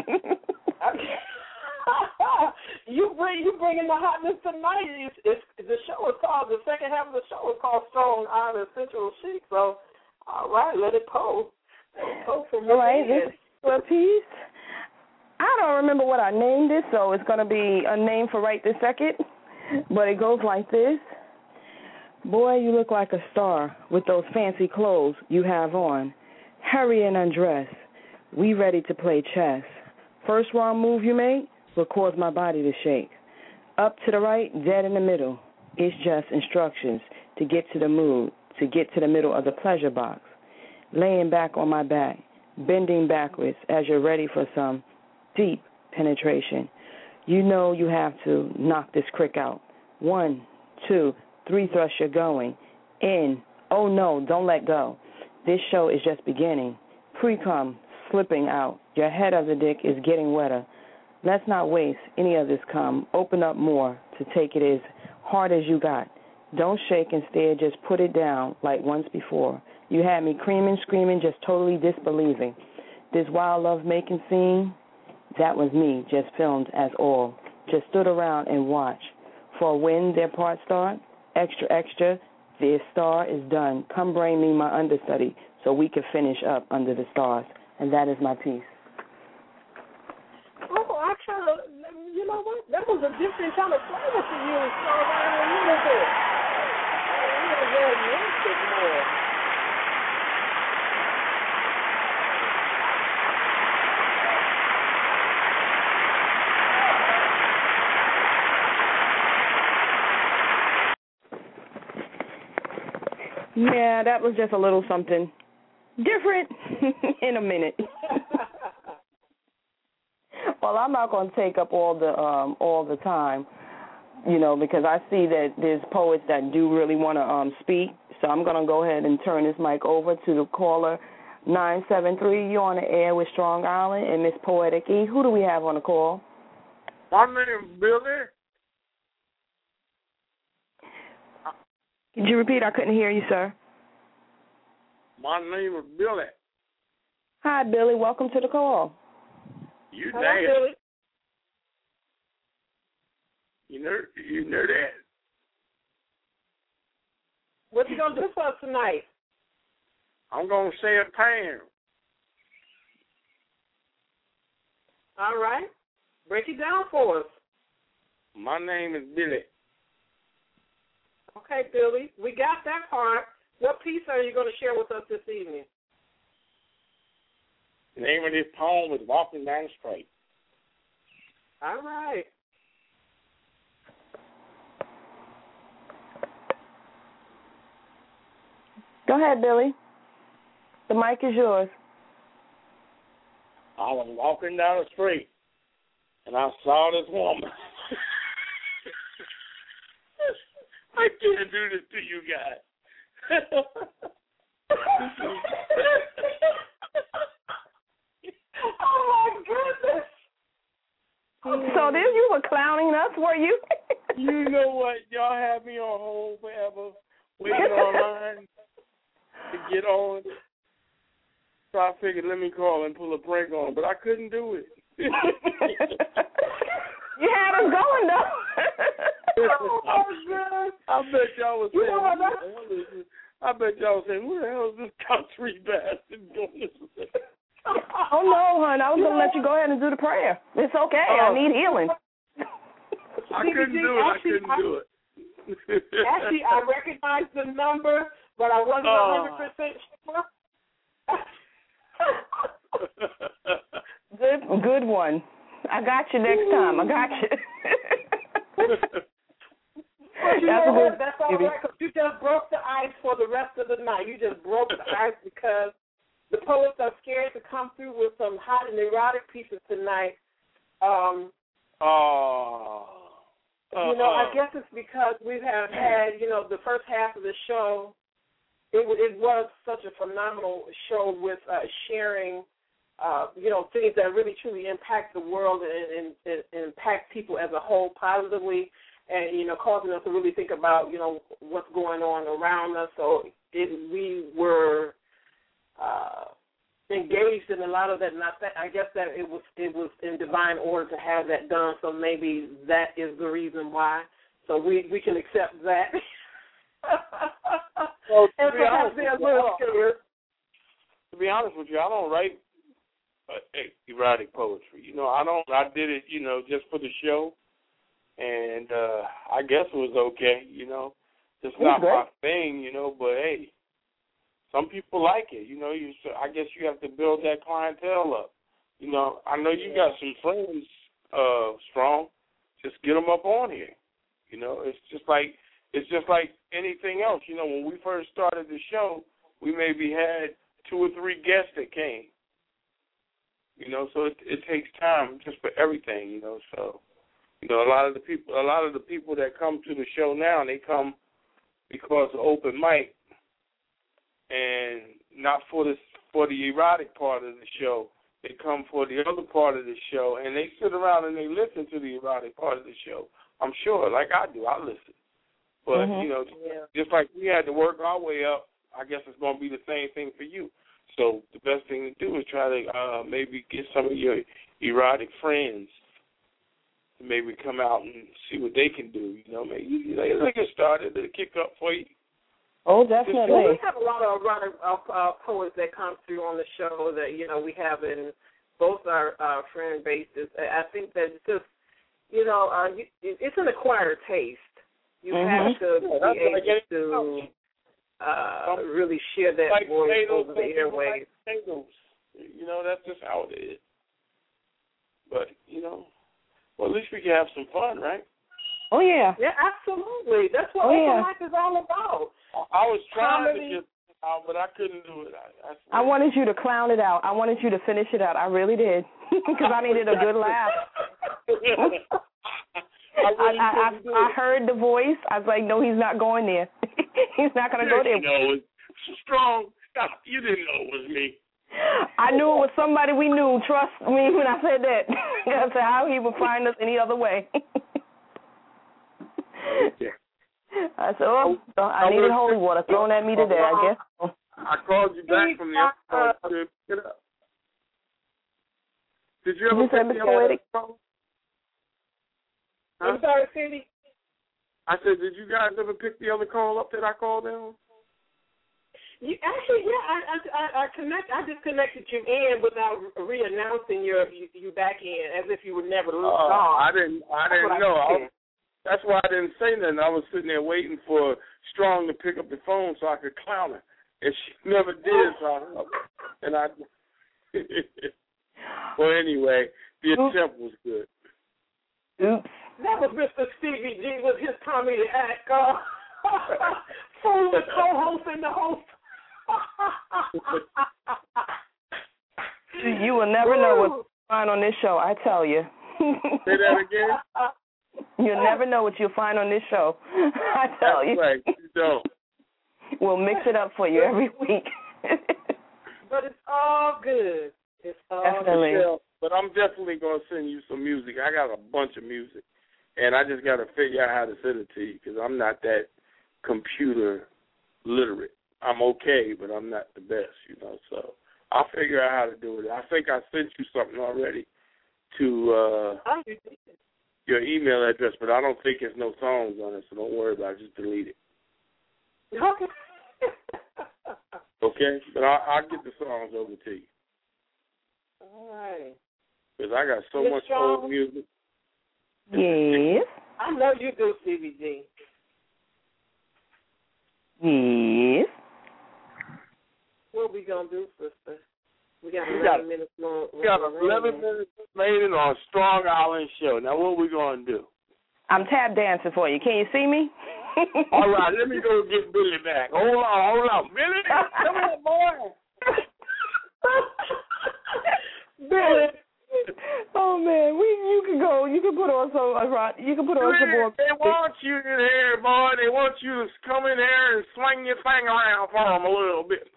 Speaker 3: You bringing the hotness tonight. The show is called, the second half of the show is called Strong Island Central Chic, so all right, let it post. From
Speaker 9: all right, this is a piece. I don't remember what I named it, so it's going to be a name for right this second. But it goes like this. Boy, you look like a star with those fancy clothes you have on. Hurry and undress. We ready to play chess. First wrong move you make will cause my body to shake. Up to the right, dead in the middle. It's just instructions to get to the mood, to get to the middle of the pleasure box. Laying back on my back, bending backwards as you're ready for some deep penetration. You know you have to knock this crick out. 1, 2, 3 thrusts you're going. In. Oh no, don't let go. This show is just beginning. Pre-cum, slipping out. Your head of the dick is getting wetter. Let's not waste any of this cum. Open up more to take it as hard as you got. Don't shake and stare, just put it down like once before. You had me creaming, screaming, just totally disbelieving. This wild love-making scene, that was me, just filmed as all. Just stood around and watched. For when their part start, extra, extra, their star is done. Come bring me my understudy so we can finish up under the stars. And that is my piece.
Speaker 3: Oh, I kind of, you know what? That was a different kind of flavor for you. So, romantic more.
Speaker 9: Yeah, that was just a little something different in a minute. Well, I'm not going to take up all the time, because I see that there's poets that do really want to speak. So I'm going to go ahead and turn this mic over to the caller 973. You're on the air with Strong Island and Miss Poetic E. Who do we have on the call?
Speaker 17: My name is Billy.
Speaker 9: Could you repeat? I couldn't hear you, sir.
Speaker 17: My name is Billy.
Speaker 9: Hi, Billy. Welcome to the call.
Speaker 17: You
Speaker 3: Hello,
Speaker 17: there?
Speaker 3: Billy.
Speaker 17: You know that.
Speaker 3: What you gonna do for us tonight?
Speaker 17: I'm gonna say a poem.
Speaker 3: All right. Break it down for us.
Speaker 17: My name is Billy.
Speaker 3: Okay, Billy. We got that part. What piece are you going to share with us this evening?
Speaker 17: The name of this poem is Walking Down the Street.
Speaker 3: All right.
Speaker 9: Go ahead, Billy. The mic is yours.
Speaker 17: I was walking down the street, and I saw this woman. I can't do this to you guys.
Speaker 3: Oh, my goodness.
Speaker 9: So then you were clowning us, were you?
Speaker 17: You know what? Y'all have me on hold forever, waiting online to get on. So I figured, let me call and pull a prank on, but I couldn't do it.
Speaker 9: You had us going, though.
Speaker 3: Oh, my
Speaker 17: I bet y'all was saying,
Speaker 3: I
Speaker 17: bet y'all was saying, who the hell is this country bastard doing this?
Speaker 9: Oh, no, hon. I was going to let you go ahead and do the prayer. It's okay. I need healing.
Speaker 17: I couldn't do it.
Speaker 3: Actually, I recognized the number, but I wasn't 100% sure.
Speaker 9: Good one. I got you next time. I got you.
Speaker 3: But you know what? That's all right, because you just broke the ice for the rest of the night. You just broke the ice because the poets are scared to come through with some hot and erotic pieces tonight. I guess it's because we have had, the first half of the show, it was such a phenomenal show with sharing, things that really truly impact the world and impact people as a whole positively, and, causing us to really think about, what's going on around us. So we were engaged in a lot of that, and I guess that it was in divine order to have that done. So maybe that is the reason why. So we can accept that.
Speaker 17: Well,
Speaker 3: and perhaps they're a little scared.
Speaker 17: To be honest with you, I don't write erotic poetry. I did it, just for the show, and I guess it was okay. It's not my thing, but hey. Some people like it, I guess you have to build that clientele up. I know you got some friends, Strong. Just get them up on here. It's just like anything else. When we first started the show, we maybe had 2 or 3 guests that came. So it takes time just for everything. So a lot of the people that come to the show now, they come because of open mic. And not for the erotic part of the show. They come for the other part of the show, and they sit around and they listen to the erotic part of the show. I'm sure, like I do, I listen. But, just like we had to work our way up, I guess it's going to be the same thing for you. So the best thing to do is try to maybe get some of your erotic friends to maybe come out and see what they can do. Maybe they get started, they'll kick up for you.
Speaker 9: Oh, definitely.
Speaker 3: Well, we have a lot of poets that come through on the show that, we have in both our friend bases. I think that it's just, it's an acquired taste. You have to be able to really share that
Speaker 17: like
Speaker 3: voice
Speaker 17: potatoes,
Speaker 3: over the airwaves.
Speaker 17: Like potatoes. You know, that's just how it is. But, you know, well, at least we can have some fun, right?
Speaker 9: Oh, yeah.
Speaker 3: Yeah, absolutely. That's what open mic is all about.
Speaker 17: I was trying
Speaker 3: Comedy.
Speaker 17: to get out, but I couldn't do it.
Speaker 9: I wanted you to clown it out. I wanted you to finish it out. I really did. Because I needed a good laugh. I heard the voice. I was like, no, he's not going there. He's not going to go there.
Speaker 17: No, it's strong. You didn't know it was me.
Speaker 9: I knew it was somebody we knew. Trust me when I said that. I said how he would find us any other way.
Speaker 17: Okay.
Speaker 9: I said, I needed holy water thrown at me today, I guess.
Speaker 17: I called you back from the episode to pick it up. Did you ever pick the other phone?
Speaker 3: I'm sorry, Cindy.
Speaker 17: I said, did you guys ever pick the other call up that I called in?
Speaker 3: Actually, yeah, I disconnected you in without re-announcing you back in, as if you were never gone.
Speaker 17: I didn't know. That's why I didn't say nothing. I was sitting there waiting for Strong to pick up the phone so I could clown her, and she never did. So I hung up. And I. Well, anyway, the attempt was good.
Speaker 9: Oops.
Speaker 3: That was Mr. Stevie G with his comedy act. Full of co-host and the host.
Speaker 9: You will never know what you'll find on this show, I tell you.
Speaker 17: Say that again?
Speaker 9: You'll never know what you'll find on this show, I tell you.
Speaker 17: Right, you don't.
Speaker 9: We'll mix it up for you every week.
Speaker 3: But it's all good. It's all
Speaker 9: Definitely.
Speaker 3: good.
Speaker 17: But I'm definitely going to send you some music. I got a bunch of music, and I just got to figure out how to send it to you because I'm not that computer literate. I'm okay, but I'm not the best, you know. So I'll figure out how to do it. I think I sent you something already to your email address, but I don't think there's no songs on it, so don't worry about it. Just delete it.
Speaker 3: Okay.
Speaker 17: Okay? But I'll get the songs over to you.
Speaker 3: All right.
Speaker 17: Because I got so much old music.
Speaker 9: Yes.
Speaker 3: I know you do, CBG.
Speaker 9: Yes.
Speaker 3: What we going to do, sister? We got 11 minutes long.
Speaker 17: We got 11 minutes remaining on Strong Island Show. Now, what are we going to do?
Speaker 9: I'm tap dancing for you. Can you see me?
Speaker 17: All right, let me go get Billy back. Hold on. Billy, come here, boy.
Speaker 3: Billy.
Speaker 9: Oh man, you can go. You can put on some. You can put on some more.
Speaker 17: They want you in here, boy. They want you to come in here and swing your thing around for them a little bit.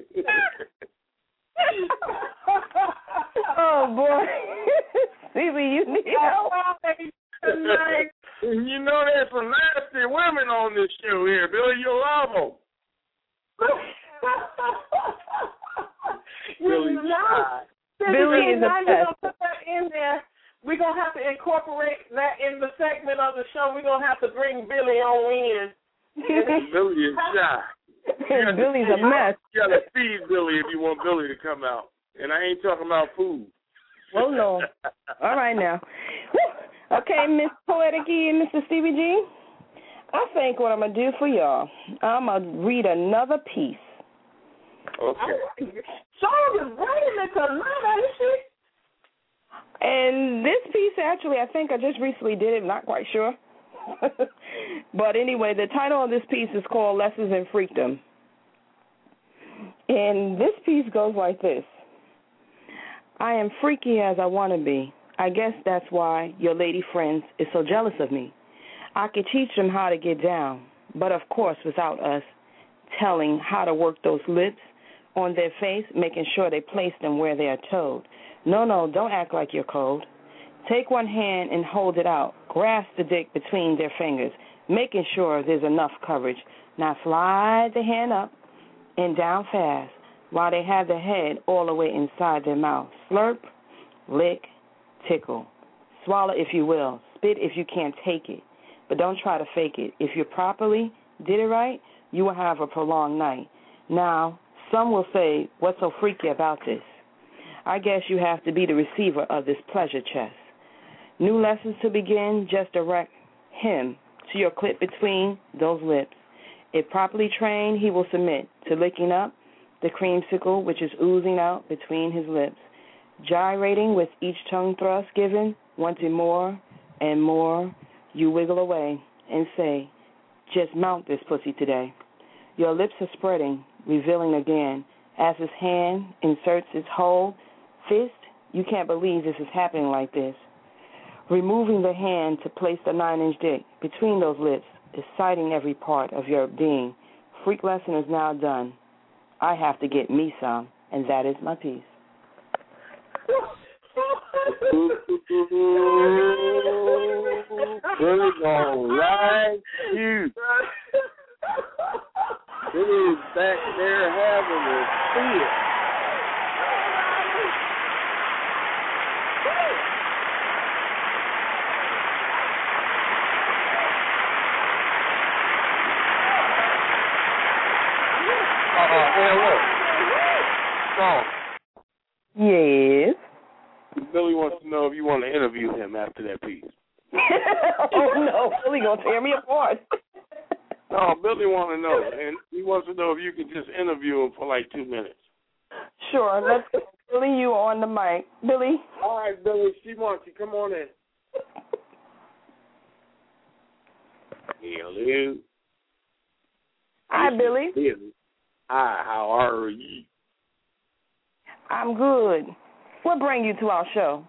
Speaker 9: Oh boy, Stevie, you need help.
Speaker 17: You know there's some nasty women on this show here, Billy. You'll love them. Billy's shy.
Speaker 9: Billy is a pest.
Speaker 3: Put that in there. We're going to have to incorporate that in the segment of the show. We're going to have to bring Billy on in.
Speaker 17: Billy is shy.
Speaker 9: Billy's a mess.
Speaker 17: You got to feed Billy if you want Billy to come out. And I ain't talking about food.
Speaker 9: Oh, no. All right, now. Whew. Okay, Miss Poetic E and Mr. Stevie G, I think what I'm going to do for y'all, I'm going to read another piece.
Speaker 17: Okay.
Speaker 3: Sean is writing it tonight, ain't she?
Speaker 9: And this piece, actually, I think I just recently did it. I'm not quite sure. But anyway, the title of this piece is called Lessons in Freakdom. And this piece goes like this. I am freaky as I want to be. I guess that's why your lady friends is so jealous of me. I could teach them how to get down, but of course without us telling how to work those lips on their face, making sure they place them where they are told. No, don't act like you're cold. Take one hand and hold it out. Grasp the dick between their fingers, making sure there's enough coverage. Now slide the hand up and down fast while they have their head all the way inside their mouth. Slurp, lick, tickle. Swallow if you will. Spit if you can't take it. But don't try to fake it. If you properly did it right, you will have a prolonged night. Now, some will say, what's so freaky about this? I guess you have to be the receiver of this pleasure chest. New lessons to begin, just direct him to your clit between those lips If properly trained, he will submit to licking up the creamsicle which is oozing out between his lips, gyrating with each tongue thrust given, wanting more and more. You wiggle away and say, just mount this pussy today. Your lips are spreading, revealing again, as his hand inserts its whole fist. You can't believe this is happening like this. Removing the hand to place the 9-inch dick between those lips, exciting every part of your being. Freak lesson is now done. I have to get me some, and that is my piece.
Speaker 17: Billy gonna ride you. Billy's back there having a fit.
Speaker 9: Yes.
Speaker 17: Billy wants to know if you want to interview him after that piece.
Speaker 9: Oh, no. Billy going to tear me apart.
Speaker 17: No, Billy wants to know. And he wants to know if you can just interview him for like 2 minutes.
Speaker 9: Sure. Let's go. Billy, you on the mic. Billy?
Speaker 17: All right, Billy. She wants you. Come on in. Hello.
Speaker 9: Hi, Billy.
Speaker 17: Billy. Hi, how are you?
Speaker 9: I'm good. What bring you to our show?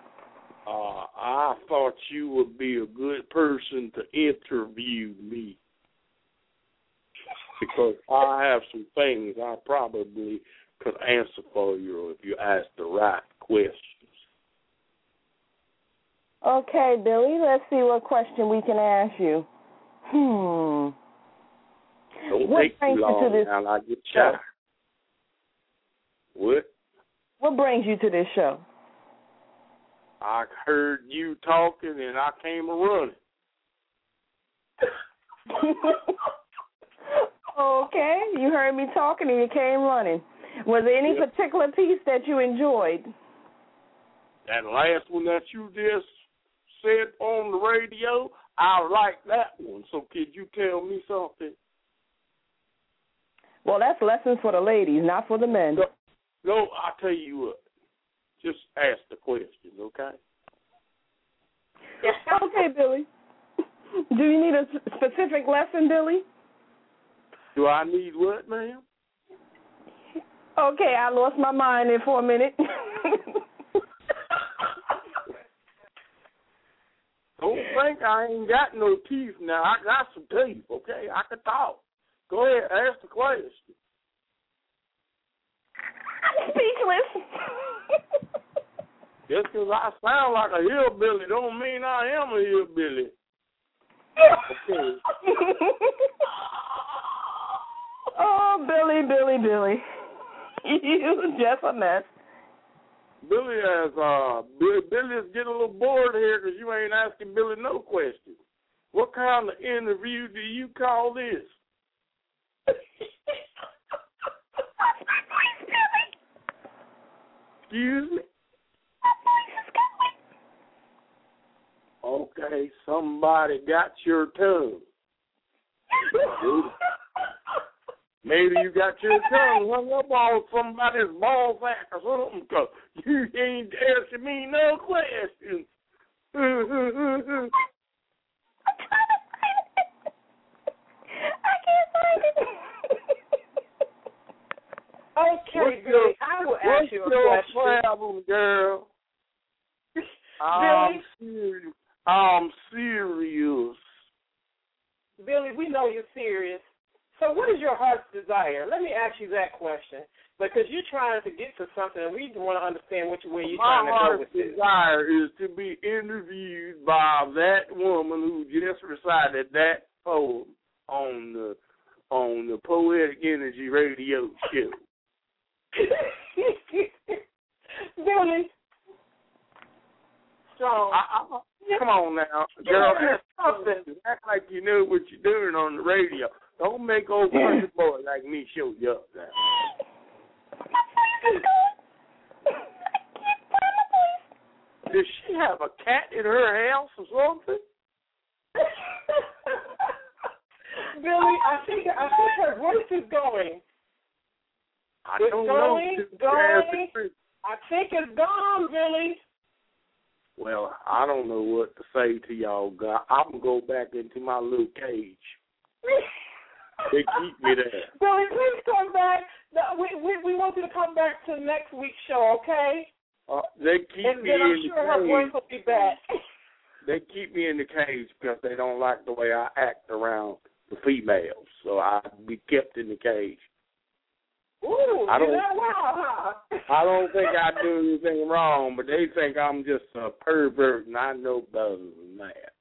Speaker 17: I thought you would be a good person to interview me because I have some things I probably could answer for you if you ask the right questions.
Speaker 9: Okay, Billy, let's see what question we can ask you.
Speaker 17: Don't
Speaker 9: What
Speaker 17: take too
Speaker 9: brings you
Speaker 17: long
Speaker 9: to this
Speaker 17: now, I get
Speaker 9: show?
Speaker 17: shy. What?
Speaker 9: What brings you to this show?
Speaker 17: I heard you talking and I came running.
Speaker 9: Okay, you heard me talking and you came running. Was there any particular piece that you enjoyed?
Speaker 17: That last one that you just said on the radio, I like that one. So could you tell me something?
Speaker 9: Well, that's lessons for the ladies, not for the men.
Speaker 17: No, I'll tell you what. Just ask the questions, okay?
Speaker 9: Okay, Billy. Do you need a specific lesson, Billy?
Speaker 17: Do I need what, ma'am?
Speaker 9: Okay, I lost my mind there for a minute.
Speaker 17: Don't think I ain't got no teeth now. I got some teeth, okay? I can talk. Go ahead, ask the question.
Speaker 9: I'm speechless.
Speaker 17: Just because I sound like a hillbilly don't mean I am a hillbilly. Okay.
Speaker 9: Oh, Billy. You just a mess.
Speaker 17: Billy is getting a little bored here because you ain't asking Billy no questions. What kind of interview do you call this? Excuse me? Okay, somebody got your tongue. Maybe you got your tongue hung up on somebody's ball sack or something because you ain't asking me no questions.
Speaker 9: I can't find it.
Speaker 3: Okay, Billy, I will ask you a question.
Speaker 17: What's your problem, girl?
Speaker 3: Billy?
Speaker 17: I'm serious.
Speaker 3: Billy, we know you're serious. So what is your heart's desire? Let me ask you that question. Because you're trying to get to something, and we want to understand where you're trying to go with this.
Speaker 17: My heart's desire is to be interviewed by that woman who just recited that poem on the Poetic Energy radio show.
Speaker 3: Billy. Strong.
Speaker 17: Come on now, girl. Act like you know what you're doing on the radio. Don't make old country boy like me show you up now. Does she have a cat in her house or something?
Speaker 3: Billy? I think her voice is going. It's going. I think it's gone, Billy.
Speaker 17: Well, I don't know what to say to y'all. I'm going to go back into my little cage. They keep me there.
Speaker 3: Billy, please come back. We want you to come back to next week's show, okay?
Speaker 17: They keep me in the cage.
Speaker 3: And then I'm sure her voice will be back.
Speaker 17: They keep me in the cage because they don't like the way I act around the females. So I be kept in the cage.
Speaker 3: Ooh,
Speaker 17: I don't think I do anything wrong, but they think I'm just a pervert, and I know better than that.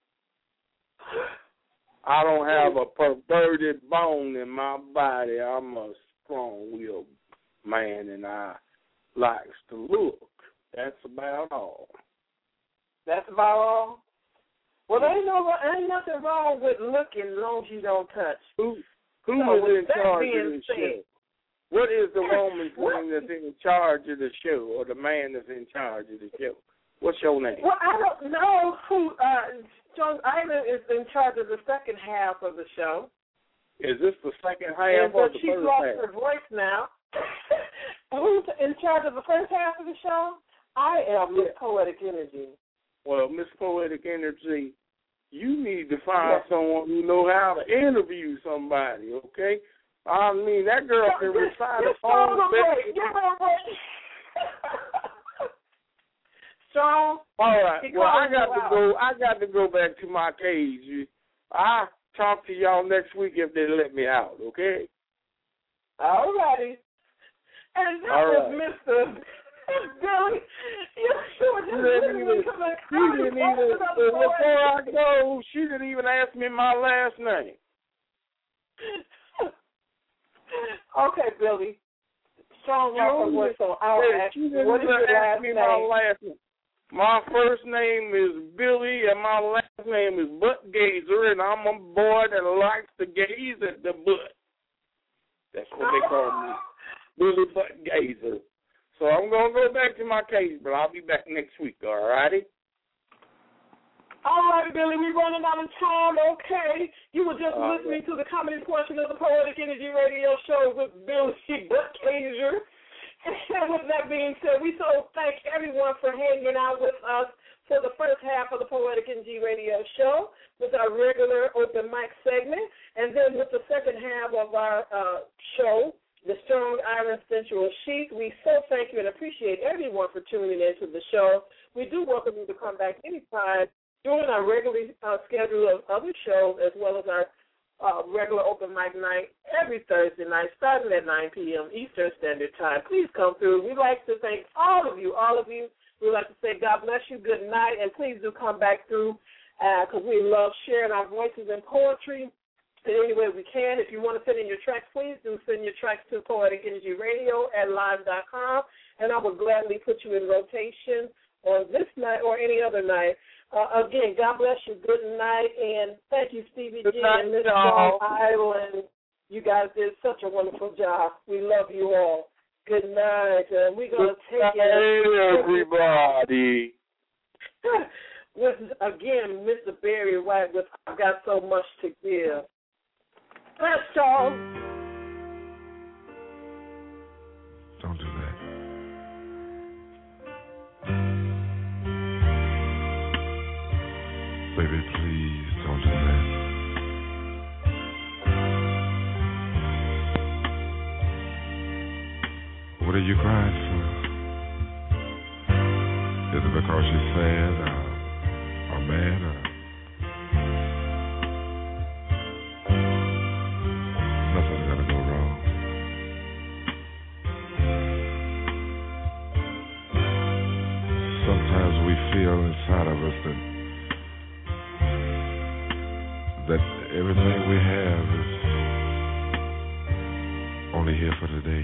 Speaker 17: I don't have a perverted bone in my body. I'm a strong-willed man, and I likes to look. That's about all.
Speaker 3: That's about all? Well, ain't nothing wrong with looking as long as you don't touch.
Speaker 17: Who is in charge of the show? What is the woman that's in charge of the show, or the man that's in charge of the show? What's your name?
Speaker 3: Well, I don't know who. John Island is in charge of the second half of the show.
Speaker 17: Is this the second half or the first half?
Speaker 3: She's lost her voice now. Who's in charge of the first half of the show? I am Miss Poetic Energy.
Speaker 17: Well, Miss Poetic Energy, you need to find someone who knows how to interview somebody, okay? I mean, that girl can recite a poem.
Speaker 3: Strong.
Speaker 17: All right. Well, I got to go back to my cage. I'll talk to y'all next week if they let me out, okay?
Speaker 3: All righty. And that was Mr. Billy.
Speaker 17: Before I go, she didn't even ask me my last name.
Speaker 3: Okay, Billy. Strong rock voice, so I'll ask you. What is your last name?
Speaker 17: My first name is Billy, and my last name is Butt Gazer, and I'm a boy that likes to gaze at the butt. That's what they call me, Billy Butt Gazer. So I'm going to go back to my cage, but I'll be back next week, all righty?
Speaker 3: All right, Billy, we're running out of time, okay? You were just listening to the comedy portion of the Poetic Energy Radio Show with Billy Butt Gazer. And with that being said, we so thank everyone for hanging out with us for the first half of the Poetic Energy Radio Show with our regular open mic segment. And then with the second half of our show, the Strong Iron Sensual Sheath, we so thank you and appreciate everyone for tuning into the show. We do welcome you to come back anytime during our regularly schedule of other shows, as well as our regular open mic night every Thursday night, starting at 9 p.m. Eastern Standard Time. Please come through. We'd like to thank all of you. We'd like to say God bless you, good night, and please do come back through because we love sharing our voices in poetry in any way we can. If you want to send in your tracks, please do send your tracks to poeticenergyradio@live.com, and I will gladly put you in rotation on this night or any other night. Again, God bless you. Good night, and thank you, Stevie G and Miss Strong Island. You guys did such a wonderful job. We love you all. Good night, and we're going to take it.
Speaker 17: Everybody.
Speaker 3: With, again, Mr. Barry White with I've Got So Much to Give. Let's go.
Speaker 15: Don't do that. Baby, please don't do that. What are you crying for? Is it because you're sad or mad or nothing's gonna go wrong? Sometimes we feel inside of us that everything we have is only here for today.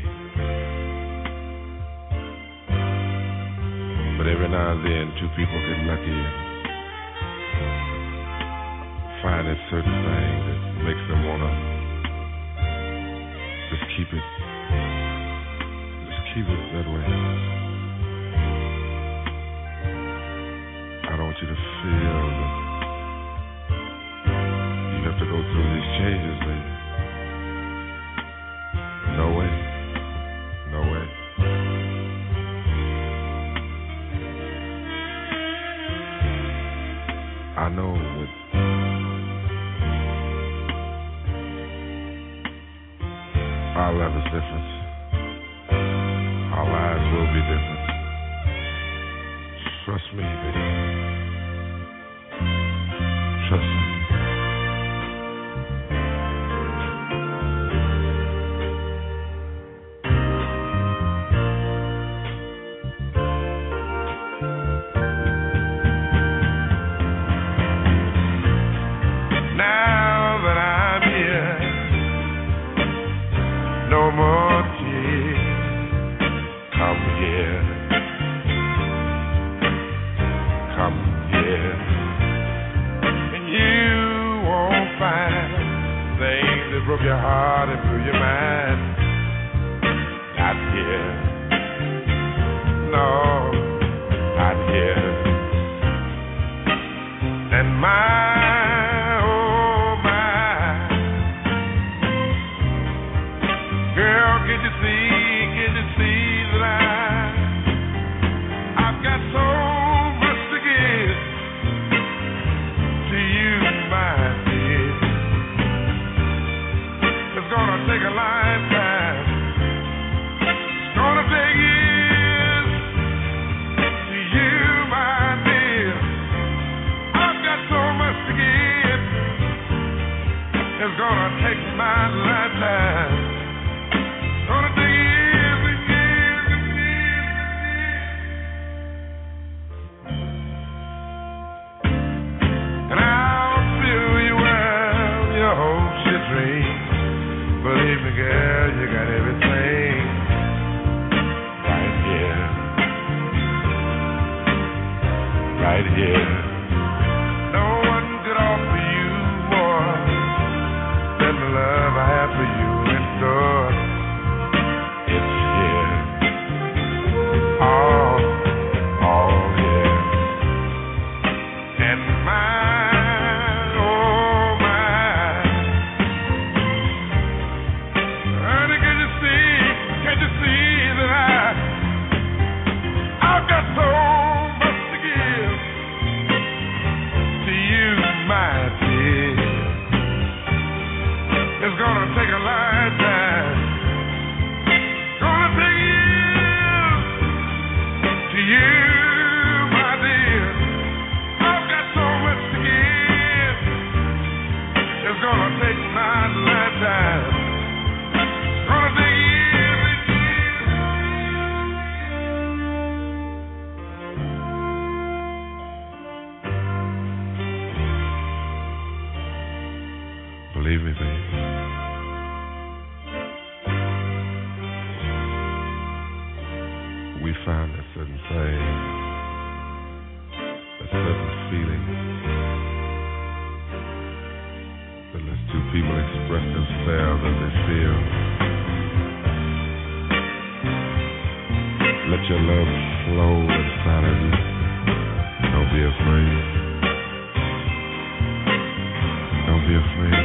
Speaker 15: But every now and then, two people get lucky and find a certain thing that makes them want to just keep it that way. I don't want you to feel that you have to go through these changes know that our love is different. Our lives will be different. Trust me, baby. Trust me. Broke your heart and blew your mind. Not here. No, not here. And my, oh my, girl, can you see that I've got so much to give to you, my dear. It's gonna take a lifetime. It's gonna take years to you, my dear. I've got so much to give. It's gonna take my lifetime. It's gonna take years and years and years and years. And I'll fill you well, your hopes, your dreams. Believe me, girl, you got everything right here, right here. No one could offer you more than the love I have for you in store. It's here, all here. And I've got so much to give to you, my dear. It's gonna take a lifetime. It's gonna take years to you, my dear. I've got so much to give. It's gonna take my lifetime. It's gonna take years. Believe me, baby. We found a certain thing, a certain feeling that lets two people express themselves as they feel. Let your love flow inside of you. Don't be afraid. Don't be afraid.